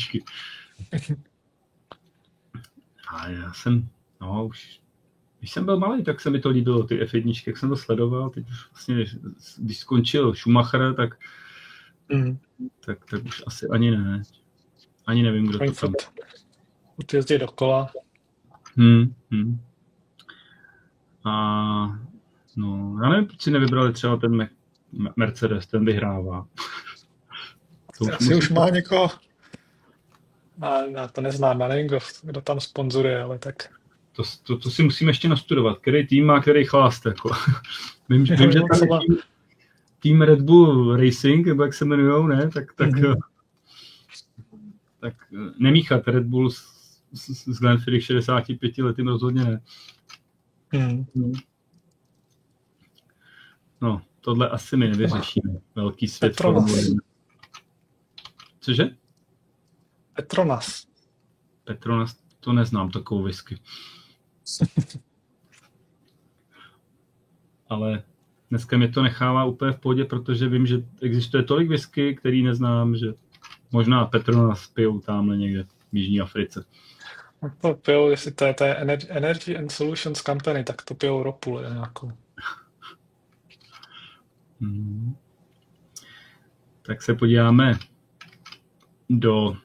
A já jsem, no už, když jsem byl malý, tak se mi to líbilo, ty F jedna, jak jsem to sledoval, teď už vlastně, když skončil Schumacher, tak, mm. tak, tak už asi ani ne. Ani nevím, kdo to tam. Ty jezdí dokola. Hmm, hmm. A no, já nevím, proč si nevybrali třeba ten Me- Mercedes, ten vyhrává. To už asi musí... už má někoho. A já to neznám, já nevím, kdo, kdo tam sponzoruje, ale tak. To, to, to si musíme ještě nastudovat, který tým má, který chlást. Jako. vím, vím, že tam je tým, tým Red Bull Racing, nebo jak se jmenujou, ne? Tak, tak, mm-hmm. tak nemíchat Red Bull s, s, s Glenfiddich šedesáti pěti letým rozhodně ne. Mm. No, tohle asi my nevyřešíme. Velký svět Formuly. Cože? Petronas. Petronas, to neznám, takovou whisky. Ale dneska mě to nechává úplně v pohodě, protože vím, že existuje tolik whisky, který neznám, že možná Petronas pijou tamhle někde v Jižní Africe. To pijou, jestli to je, to je Energy and Solutions Company, tak to pijou ropu nějakou. Hmm. Tak se podíváme do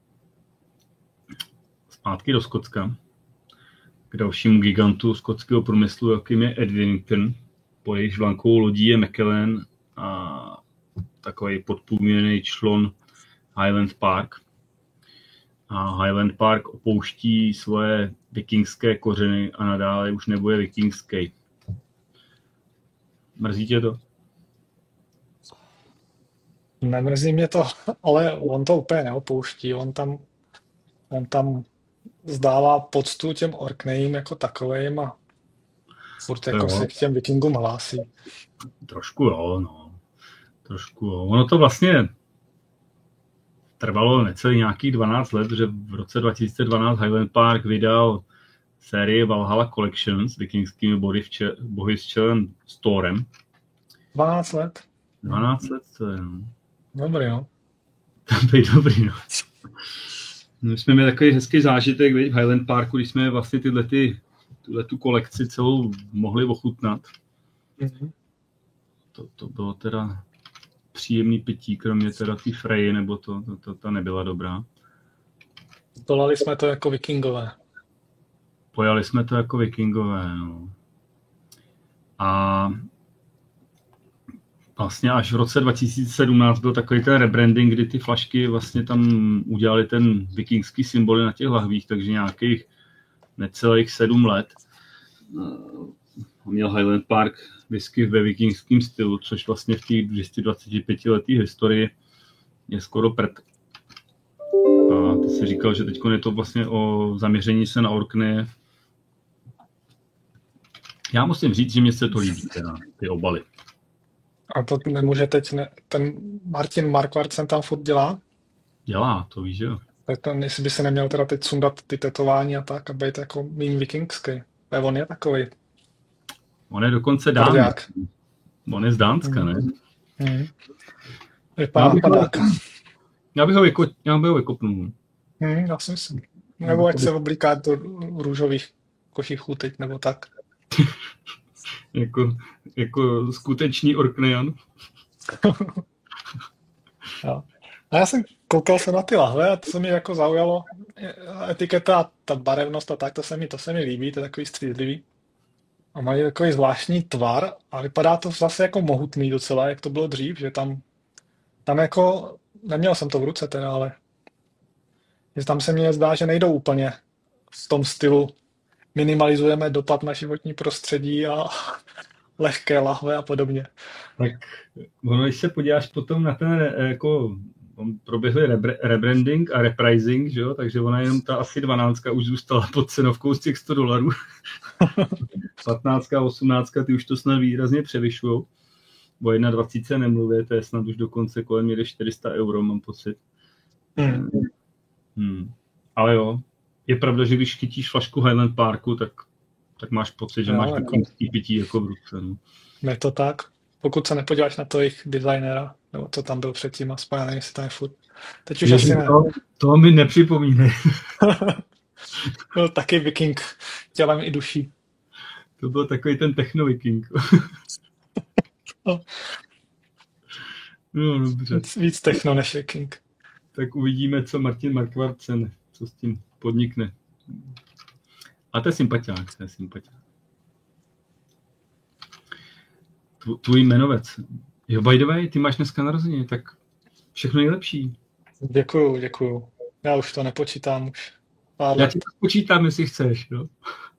zpátky do Skotska, k dalšímu gigantu skotského průmyslu, jakým je Edwington. Po jejich vlakovou lodí je Macallan a takový podprůměrný člon Highland Park. A Highland Park opouští svoje vikingské kořeny a nadále už nebude vikingský. Mrzí tě to? Nemrzí mě to, ale on to úplně neopouští. On tam, on tam zdává poctu těm Orkneyím jako takovým a furt jako se k těm vikingům hlásí. Trošku jo, no. Trošku jo. Ono to vlastně trvalo necelý nějakých dvanáct let, že v roce dva tisíce dvanáct Highland Park vydal sérii Valhalla Collection s vikingskými bohy s čelem Storem. dvanáct let? dvanáct let, to je, no. Dobrý, no. To je dobrý, no. My jsme měli takový hezký zážitek v Highland Parku, když jsme vlastně tyhle ty, tu kolekci celou mohli ochutnat. Mm-hmm. To, to bylo teda příjemný pití, kromě teda té Freje, nebo to, to, to, ta nebyla dobrá. Dolali jsme to jako vikingové. Pojali jsme to jako vikingové, no. A vlastně až v roce dva tisíce sedmnáct byl takový ten rebranding, kdy ty flašky vlastně tam udělali ten vikingský symbol na těch lahvích, takže nějakých necelých sedm let měl Highland Park whisky ve vikingském stylu, což vlastně v té dvě stě dvacet pět leté historii je skoro prd. A Ty jsi říkal, že teď je to vlastně o zaměření se na Orkney. Já musím říct, že mě se to líbí, teda, ty obaly. A to nemůže teď, ne, ten Martin Markvartsen tam furt dělá? Dělá, to víš, že jo. Tak to, jestli by se neměl teda teď sundat ty tetování a tak a být jako míň vikingský. A on je takový. On je dokonce Dán. Tvrdák. On je z Dánska, ne? Mm. Vypadá Já bych ho- padáka. Já bych ho, vyko, já bych ho vykopnul. Hmm, já si myslím. Nebo ať se oblíká do růžových košichů teď, nebo tak. Jako, jako skutečný Orkneyan. Jo. A já jsem koukal se na ty lahve a to se mi jako zaujalo. Etiketa, ta barevnost a tak, to se mi, to se mi líbí, to je takový střízlivý. A mají takový zvláštní tvar a vypadá to zase jako mohutný docela, jak to bylo dřív, že tam, tam jako, neměl jsem to v ruce teda, ale že tam se mně zdá, že nejdou úplně v tom stylu minimalizujeme dopad na životní prostředí a lehké lahve a podobně. Tak ono, když se podíváš potom na ten, eh, jako on proběhl rebr- rebranding a reprising, že jo? Takže ona jenom ta asi dvanáctka už zůstala pod cenovkou z těch sto dolarů. patnáctka a osmnáctka ty už to snad výrazně převyšujou. O dvacet jedna nemluvě, to je snad už dokonce kolem někde čtyři sta euro, mám pocit. Hmm. Hmm. Ale jo, je pravda, že když chytíš flašku Highland Parku, tak, tak máš pocit, že Jo, máš jako- takový pití jako v ruce. No. Je to tak. Pokud se nepodíváš na to jejich designera, nebo co tam byl předtím a spojený, jestli tam je furt. Teď už asi ne. to, to mi nepřipomínej. Byl taky viking tělem i duší. To byl takový ten techno-viking. No. No, dobře. Víc, víc techno než viking. Tak uvidíme, co Martin Markvartsen, co s tím podnikne. A to je sympatiák, to je sympatiák. Tv- tvůj jmenovec. Jo, by the way, ty máš dneska narozeniny, tak všechno nejlepší. Děkuju, děkuju. Já už to nepočítám už. Pár Já let. ti to počítám, jestli chceš. Jo?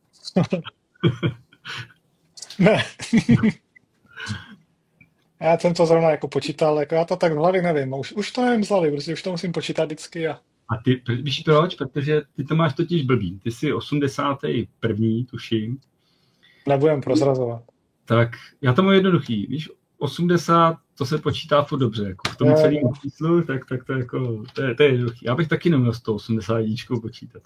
Ne. Já jsem to zrovna jako počítal, jako já to tak v hlavě nevím. Už, už to nevím z hlavy, protože už to musím počítat vždycky. A... A ty, víš proč? Protože ty to máš totiž blbý. Ty jsi osmdesátý první, tuším. Nebudem prozrazovat. Tak já to mám jednoduchý. Víš, osmdesát, to se počítá furt dobře. Jako v tom Jo, celém jo. číslu, tak, tak to, jako, to, je, to je jednoduchý. Já bych taky neměl sto osmdesát jedničkou počítat.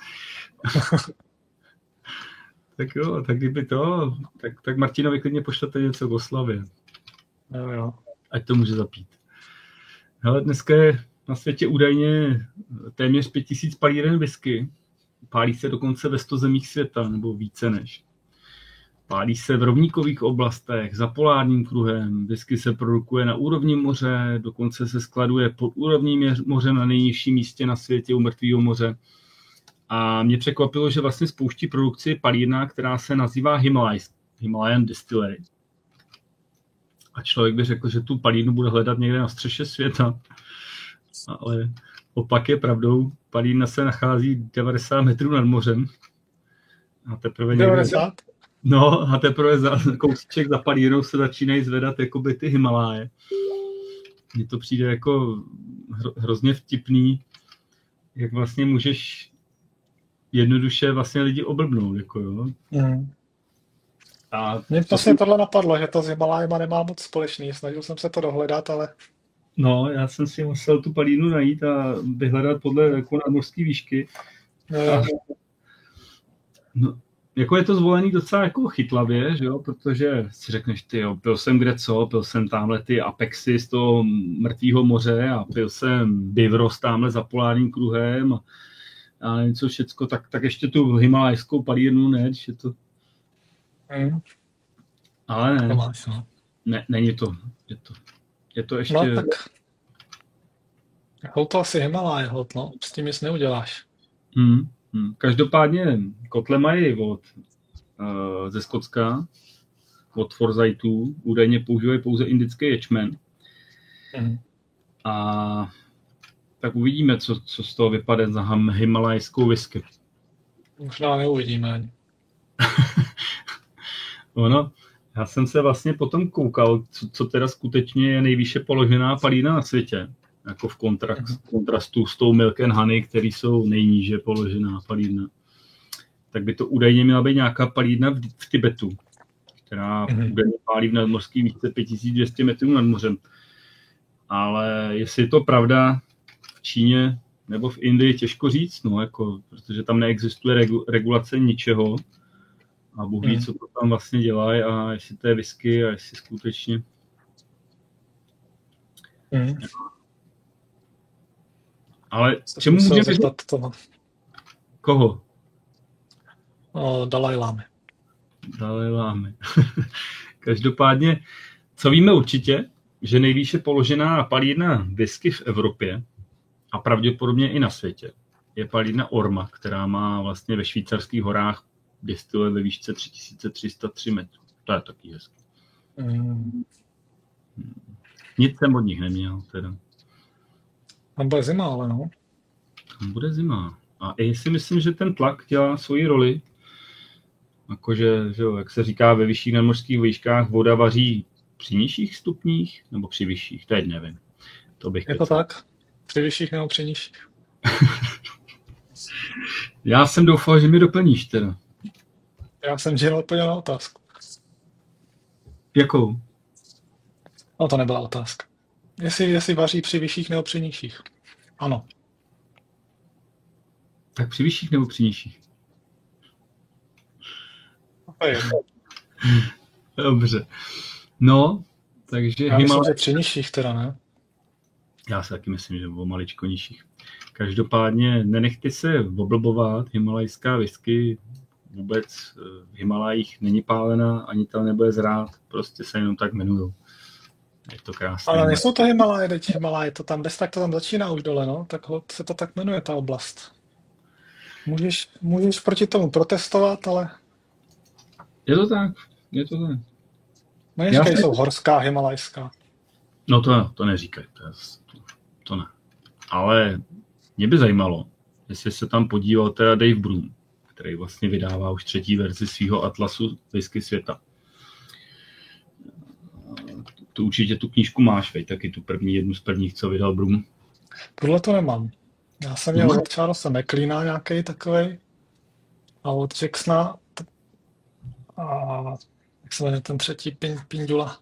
Tak jo, tak kdyby to, tak, tak Martinovi klidně pošlete něco k oslavě. Jo, jo. Ať to může zapít. Hele, dneska je na světě údajně téměř pět tisíc palíren whisky. Pálí se dokonce ve sto zemích světa, nebo více než. Pálí se v rovníkových oblastech, za polárním kruhem, whisky se produkuje na úrovni moře, dokonce se skladuje pod úrovní měř- moře na nejnižším místě na světě u mrtvého moře. A mě překvapilo, že vlastně spouští produkci palírna, která se nazývá Himalajs, Himalayan Distillery. A člověk by řekl, že tu palírnu bude hledat někde na střeše světa. Ale opak je pravdou. Palírna se nachází devadesát metrů nad mořem. A teprve někde... devadesát? No a teprve za kousíček za palírnou se začínají zvedat jakoby ty Himaláje. Mně to přijde jako hro, hrozně vtipný, jak vlastně můžeš jednoduše vlastně lidi oblbnout. Jako jo. Mm. A Mně vlastně tohle napadlo, že to s Himalájema nemá moc společný. Snažil jsem se to dohledat, ale no, já jsem si musel tu palírnu najít a vyhledat podle jako nadmořské výšky. eh, No, jako je to zvolený docela jako chytlavě, že jo? Protože si řekneš, ty jo, pil jsem kde co, pil jsem tamhle ty Apexy z toho mrtvého moře a pil jsem Bivros tamhle za polárním kruhem a, a něco všecko, tak, tak ještě tu himalajskou palírnu ne, když je to, mm, ale to ne, máš, no. ne, není to, je to, je to ještě, No tak. Hol to asi Himaláje, hod, no. S tím nic neuděláš. hmm, hmm. Každopádně kotle mají od, uh, ze Skotska, od Forsythů, údajně používají pouze indický ječmen. Mm. A tak uvidíme, co, co z toho vypadne za ham- himalajskou whisky. Možná neuvidíme ani. Ono, já jsem se vlastně potom koukal, co, co teda skutečně je nejvýše položená palína na světě. jako v kontrastu, kontrastu s tou Milk and Honey, který jsou nejníže položená palírna. Tak by to údajně měla být nějaká palírna v, v Tibetu, která mm-hmm. údajně pálí v nadmořský výšce pět tisíc dvě stě metrů nad mořem. Ale jestli je to pravda v Číně nebo v Indii, těžko říct, no, jako, protože tam neexistuje regu, regulace ničeho a Bůh ví, mm. co to tam vlastně dělají a jestli to je whisky a jestli skutečně. Mm. Ale čemu můžeme zeptat toho? Koho? O, Dalaj Lámy. Dalaj Lámy. Každopádně, co víme určitě, že nejvýše položená palírna whisky v Evropě a pravděpodobně i na světě je palírna Orma, která má vlastně ve švýcarských horách destiluje ve výšce tři tisíce tři sta tři metrů. To je taky hezky. Mm. Nic jsem od nich neměl, teda. Tam bude zima, ale no. Tam bude zima. A i si myslím, že ten tlak dělá svoji roli. Jakože, že jo, jak se říká, ve vyšších nadmořských výškách voda vaří při nižších stupních, nebo při vyšších, teď nevím. To bych je to tak? Při vyšších nebo při nižších? Já jsem doufal, že mi doplníš teda. Já jsem dělal odpověděl na otázku. Jakou? No to nebyla otázka. Jestli, jestli vaří při vyšších nebo při nižších. Ano. Tak při vyšších nebo při nižších? To je jedno. Dobře. No, takže... Já myslím, že při nižších teda, ne? Já si taky myslím, že o maličko nižších. Každopádně nenechte se oblbovat, himalajská whisky vůbec v Himalajích není pálená, ani tam nebude zrát, prostě se jenom tak jmenujou. Je to krásné. Ale nejsou to Himalaje, teď Himalaje, to tam bez tak to tam začíná už dole, no, tak se to tak jmenuje ta oblast. Můžeš, můžeš proti tomu protestovat, ale... Je to tak, je to tak. No ještě jsem... jsou horská, himalajská. No to, to neříkej, to, je, to, to ne. Ale mě by zajímalo, jestli se tam podíval teda Dave Broom, který vlastně vydává už třetí verzi svého atlasu whisky světa. Tu určitě tu knížku máš, vej, taky tu první, jednu z prvních, co vydal Broom. Tohle to nemám. Já jsem měl od Charlesa McLeana nějaký takovej a od Jacksona a jak se jmenuje ten třetí pin, Pindula.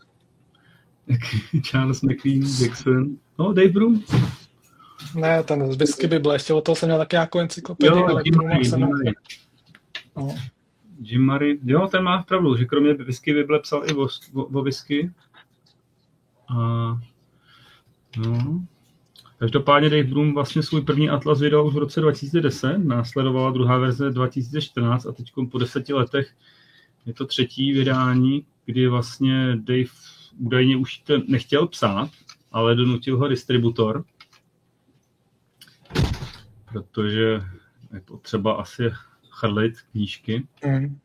Charles McLean, Jackson, no Dave Broom. Ne, ten z Whisky Bible, ještě od toho jsem měl taky nějakou encyklopedii. Jo, Jim Murray, Jim Murray. No. Jim Murray, jo, ten má pravdu, že kromě Whisky Bible psal i o, o, o whisky. A, no. Každopádně Dave Broom vlastně svůj první atlas vydal už v roce dva tisíce deset, následovala druhá verze dva tisíce čtrnáct a teď po deseti letech je to třetí vydání, kdy vlastně Dave údajně už to nechtěl psát, ale donutil ho distributor, protože je potřeba asi chrlit knížky. Mm.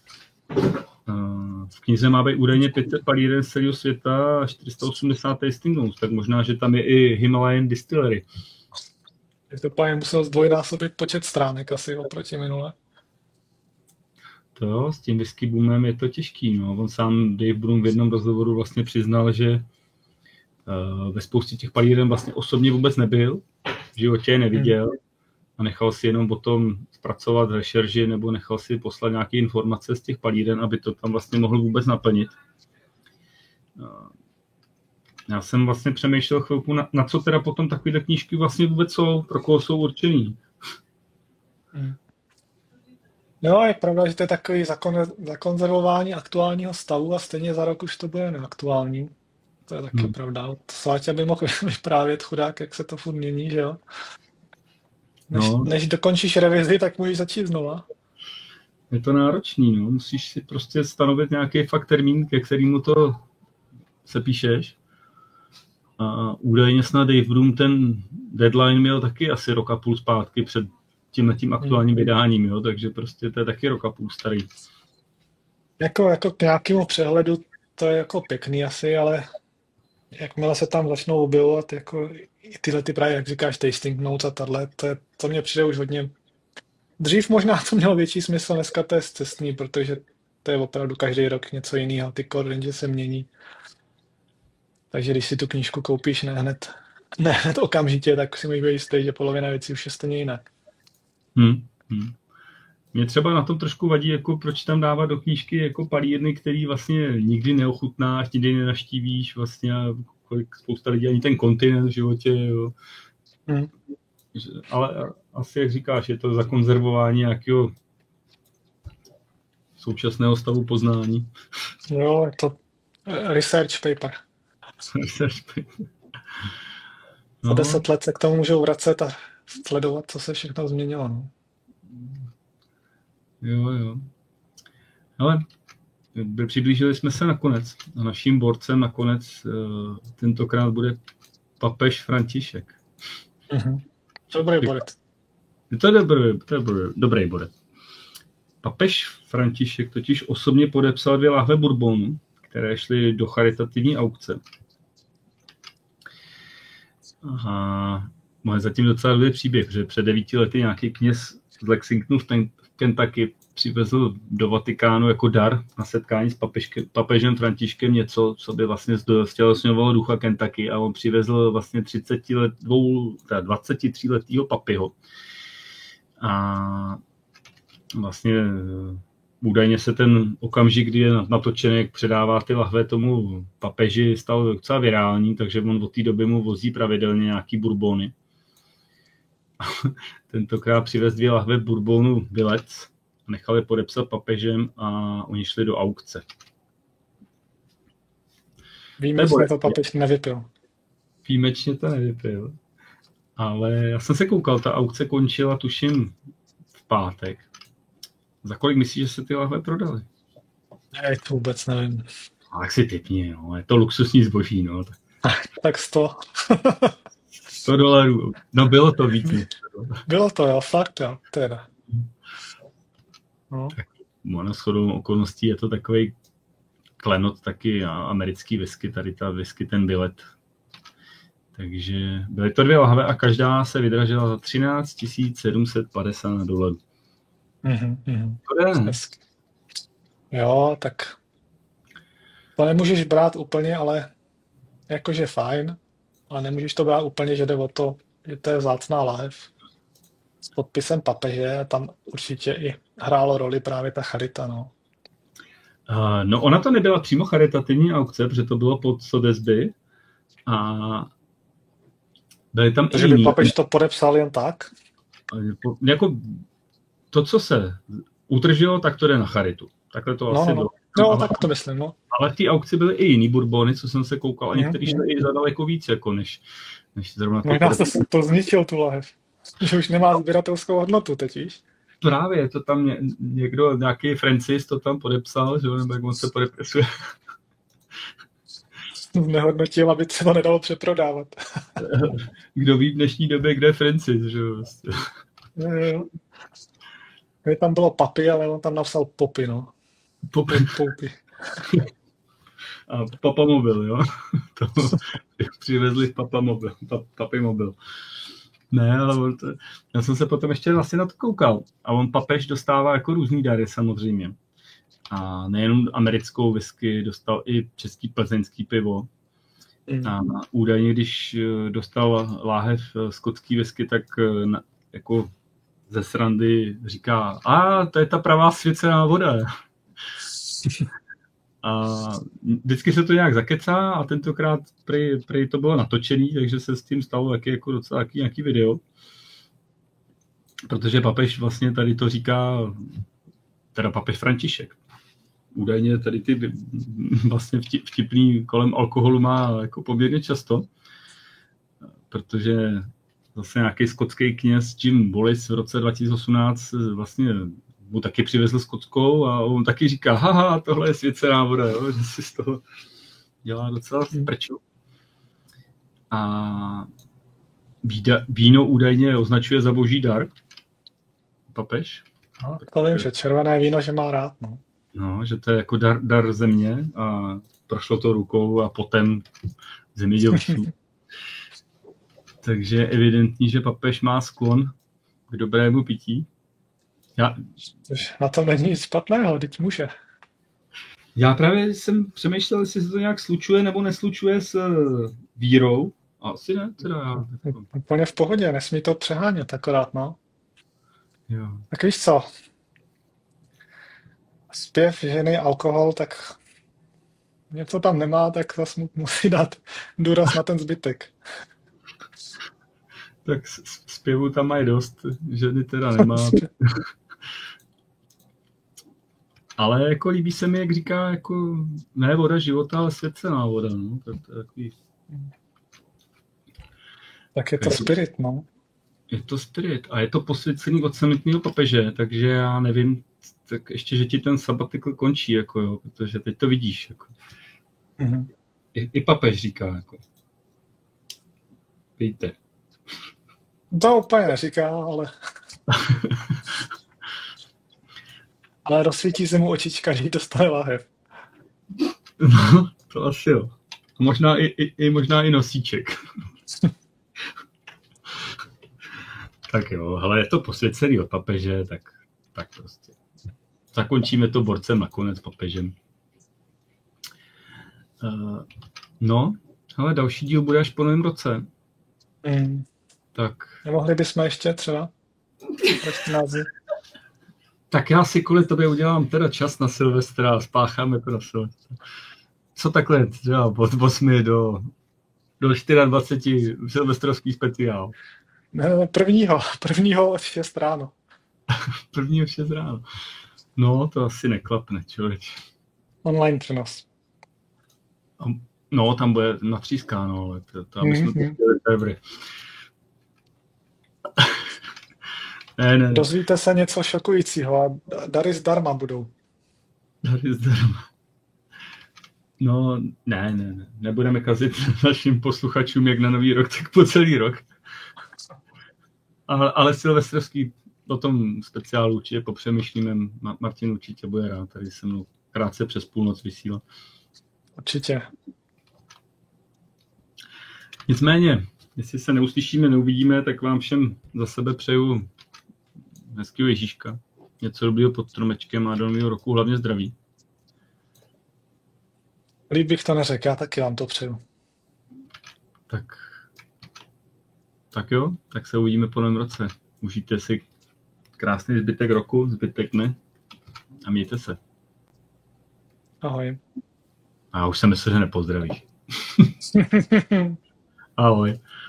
V knize má být údajně pět set palíren z celého světa a čtyři sta osmdesát tasting notes, tak možná, že tam je i Himalayan Distillery. To páně musel zdvojnásobit počet stránek asi oproti minule. To jo, s tím whisky boomem je to těžký. No. On sám Dave Broom v jednom rozhovoru vlastně přiznal, že uh, ve spoustě těch palíren vlastně osobně vůbec nebyl, v životě je neviděl hmm. a nechal si jenom o tom zpracovat rešerži nebo nechal si poslat nějaké informace z těch palíren, aby to tam vlastně mohl vůbec naplnit. Uh, já jsem vlastně přemýšlel chvilku, na, na co teda potom takové knížky vlastně vůbec jsou, pro koho jsou určený. Hmm. Jo, je pravda, že to je takový zakon, zakonzervování aktuálního stavu a stejně za rok už to bude neaktuální. To je taky hmm. pravda. Sváťa by mohl vyprávět chudák, jak se to furt mění, že jo? Než, no. než dokončíš revizi, tak můžeš začít znova. Je to náročný, no. Musíš si prostě stanovit nějaký fakt termín, ke kterému to se píšeš. A údajně snad Dave Broom ten deadline měl taky asi rok a půl zpátky před tímhle tím aktuálním vydáním, jo? Takže prostě to je taky rok a půl starý. Jako, jako k nějakému přehledu to je jako pěkný asi, ale jakmile se tam začnou objevovat jako i tyhle ty právě, jak říkáš, tasting notes a tahle, to, je, to mě přijde už hodně. Dřív možná to mělo větší smysl, dneska to je scestný, protože to je opravdu každý rok něco jiného, ty core range se mění. Takže když si tu knížku koupíš ne hned Ne, hned okamžitě, tak si můžeš být jistý, že polovina věcí už je stejně jinak. Hmm. Hmm. Mě třeba na tom trošku vadí, jako proč tam dávat do knížky jako palírny, který vlastně nikdy neochutnáš, nikdy nenaštívíš vlastně a kolik spousta lidí ani ten kontinent v životě, jo. Hmm. Ale asi, jak říkáš, je to zakonzervování nějakého současného stavu poznání. Jo, je to research paper. No. Za deset let se k tomu můžou vracet a sledovat, co se všechno změnilo. No. Jo, jo. Ale přiblížili jsme se nakonec. A naším borcem nakonec uh, tentokrát bude papež František. Mm-hmm. Dobrý bodec. To je dobrý, to je dobrý, dobrý bodec. Papež František totiž osobně podepsal dvě lahve bourbonu, které šly do charitativní aukce. Aha, má zatím docela dvě příběh, že před devíti lety nějaký kněz z Lexingtonu v, ten, v Kentucky přivezl do Vatikánu jako dar na setkání s papežke, papežem Františkem něco, co by vlastně stělesňovalo ducha Kentucky, a on přivezl vlastně dvacetitříletýho papiho. A vlastně údajně se ten okamžik, kdy je natočený, jak předává ty lahve tomu papeži, stal docela virální, takže on od té doby mu vozí pravidelně nějaký bourbony. Tentokrát přivez dvě lahve bourbonu Villets, nechali podepsat papežem a oni šli do aukce. Výjimečně to papež nevypil. Výjimečně to nevypil. Ale já jsem se koukal, ta aukce končila tuším v pátek. Za kolik myslíš, že se ty lahve prodaly? Ne, to vůbec nevím. A tak si typni, no. Je to luxusní zboží, no. Tak sto. sto dolarů. No bylo to víc. Bylo to, jo, fakt, jo, teda. No. Tak ono shodou okolností je to takovej klenot taky a americký whisky, tady ta whisky, ten Billet. Takže byly to dvě lahve a každá se vydražila za třináct tisíc sedm set padesát dolarů. Mm-hmm. To je. Jo, tak to nemůžeš brát úplně, ale jakože fajn, ale nemůžeš to brát úplně, že jde o to, že to je vzácná lahev s podpisem papeže a tam určitě i hrálo roli právě ta charita, no. Uh, no ona to nebyla přímo charitativní aukce, protože to bylo pod Sotheby's a byly tam Takže by papež to podepsal jen tak? Jako to, co se utržilo, tak to jde na charitu. Takhle to no, asi no, bylo. No, tak to myslím, no. Ale v té aukci byly i jiný bourbony, co jsem se koukal, a některý šli i za daleko víc, jako než, než zrovna to. Možná jste to zničil, tu lahev. Že už nemá sběratelskou hodnotu teď, víš? Právě, to tam ně, někdo, nějaký Francis to tam podepsal, že nebo jak on se podepisuje. Nehodnotil, aby se to nedalo přeprodávat. Kdo ví v dnešní době, kde je Francis, že jo? Kde tam bylo papy, ale on tam napsal popy, no. Popy. Popy. A papamobil, jo? To přivezli v papamobil, papimobil. Ne, ale to, já jsem se potom ještě vlastně na to koukal. A on papež dostává jako různý dary samozřejmě. A nejenom americkou whisky, dostal i český plzeňský pivo. Mm. A údajně, když dostal láhev skotský whisky, tak na, jako ze srandy říká, a to je ta pravá svěcená voda. A vždycky se to nějak zakecá a tentokrát prej, prej to bylo natočený, takže se s tím stalo taky jako docela taky nějaký video. Protože papež vlastně tady to říká, teda papež František. Údajně tady ty vlastně vtipný kolem alkoholu má jako poměrně často, protože zase nějaký skotský kněz Jim Wallis v roce dva tisíce osmnáct vlastně mu taky přivezl skotskou a on taky říká, haha, tohle je svěcená voda, jo? Že si z toho dělá docela prču. A víno údajně označuje za boží dar, papež. No, to vím, že červené víno, že má rád, no. No, že to je jako dar, dar země a prošlo to rukou a potom zemědělců. Takže je evidentní, že papež má sklon k dobrému pití. Já... Na tom není nic špatného, teď může. Já právě jsem přemýšlel, jestli se to nějak slučuje nebo neslučuje s vírou Asi ne, teda já. Úplně v pohodě, nesmí to přehánět akorát, no. Jo. Tak víš co? Zpěv, ženy, alkohol, tak něco tam nemá, tak zase musí dát důraz na ten zbytek. Tak zpěvu tam mají dost, ženy teda nemá. Ale jako líbí se mi, jak říká, jako ne voda života, ale svěcená voda, no. To, to je takový... Tak je to spirit, no. Je to spirit a je to posvěcený od samotného papeže, takže já nevím, tak ještě, že ti ten sabatikl končí, jako jo, protože teď to vidíš. Jako. Mm-hmm. I, I papež říká, jako. Pijte. To úplně neříká, ale... ale rozsvítí se mu očička, že jí dostane láhev. No, to asi jo. A možná i, i, i, možná i nosíček. Tak jo, ale je to posvěcený od papeže, tak, tak prostě. Zakončíme to borcem nakonec papežem. Uh, no, ale další díl bude až po novém roce. Mm. Tak. Nemohli bychom ještě třeba? Tak já si kvůli tobě udělám teda čas na Silvestra a spácháme to na Silvestra. Co takhle třeba od osmi do, do dvacet čtyři silvestrovský speciál? Ne, prvního, prvního od šest ráno. Prvního šest ráno. No, to asi neklapne, člověč. Online přenos. No, tam bude natřískáno, ale to, to aby jsme mm-hmm. to chtěli ne, ne. Dozvíte se něco šokujícího a dary zdarma budou. Dary zdarma. No, ne, ne, ne. Nebudeme kazit našim posluchačům jak na Nový rok, tak po celý rok. Ale, ale silvestrovský o tom speciálu určitě popřemýšlíme. Martin určitě bude rád, tady se mnou krátce přes půlnoc vysílá. Určitě. Nicméně, jestli se neuslyšíme, neuvidíme, tak vám všem za sebe přeju hezkýho Ježíška. Něco dobrýho pod stromečkem a do nového roku hlavně zdraví. Líp bych to neřekl, já taky vám to přeju. Tak, tak jo, tak se uvidíme po novém roce. Užijte si krásný zbytek roku, zbytek dne a mějte se. Ahoj. A já už jsem myslel, že nepozdravíš. Ahoj.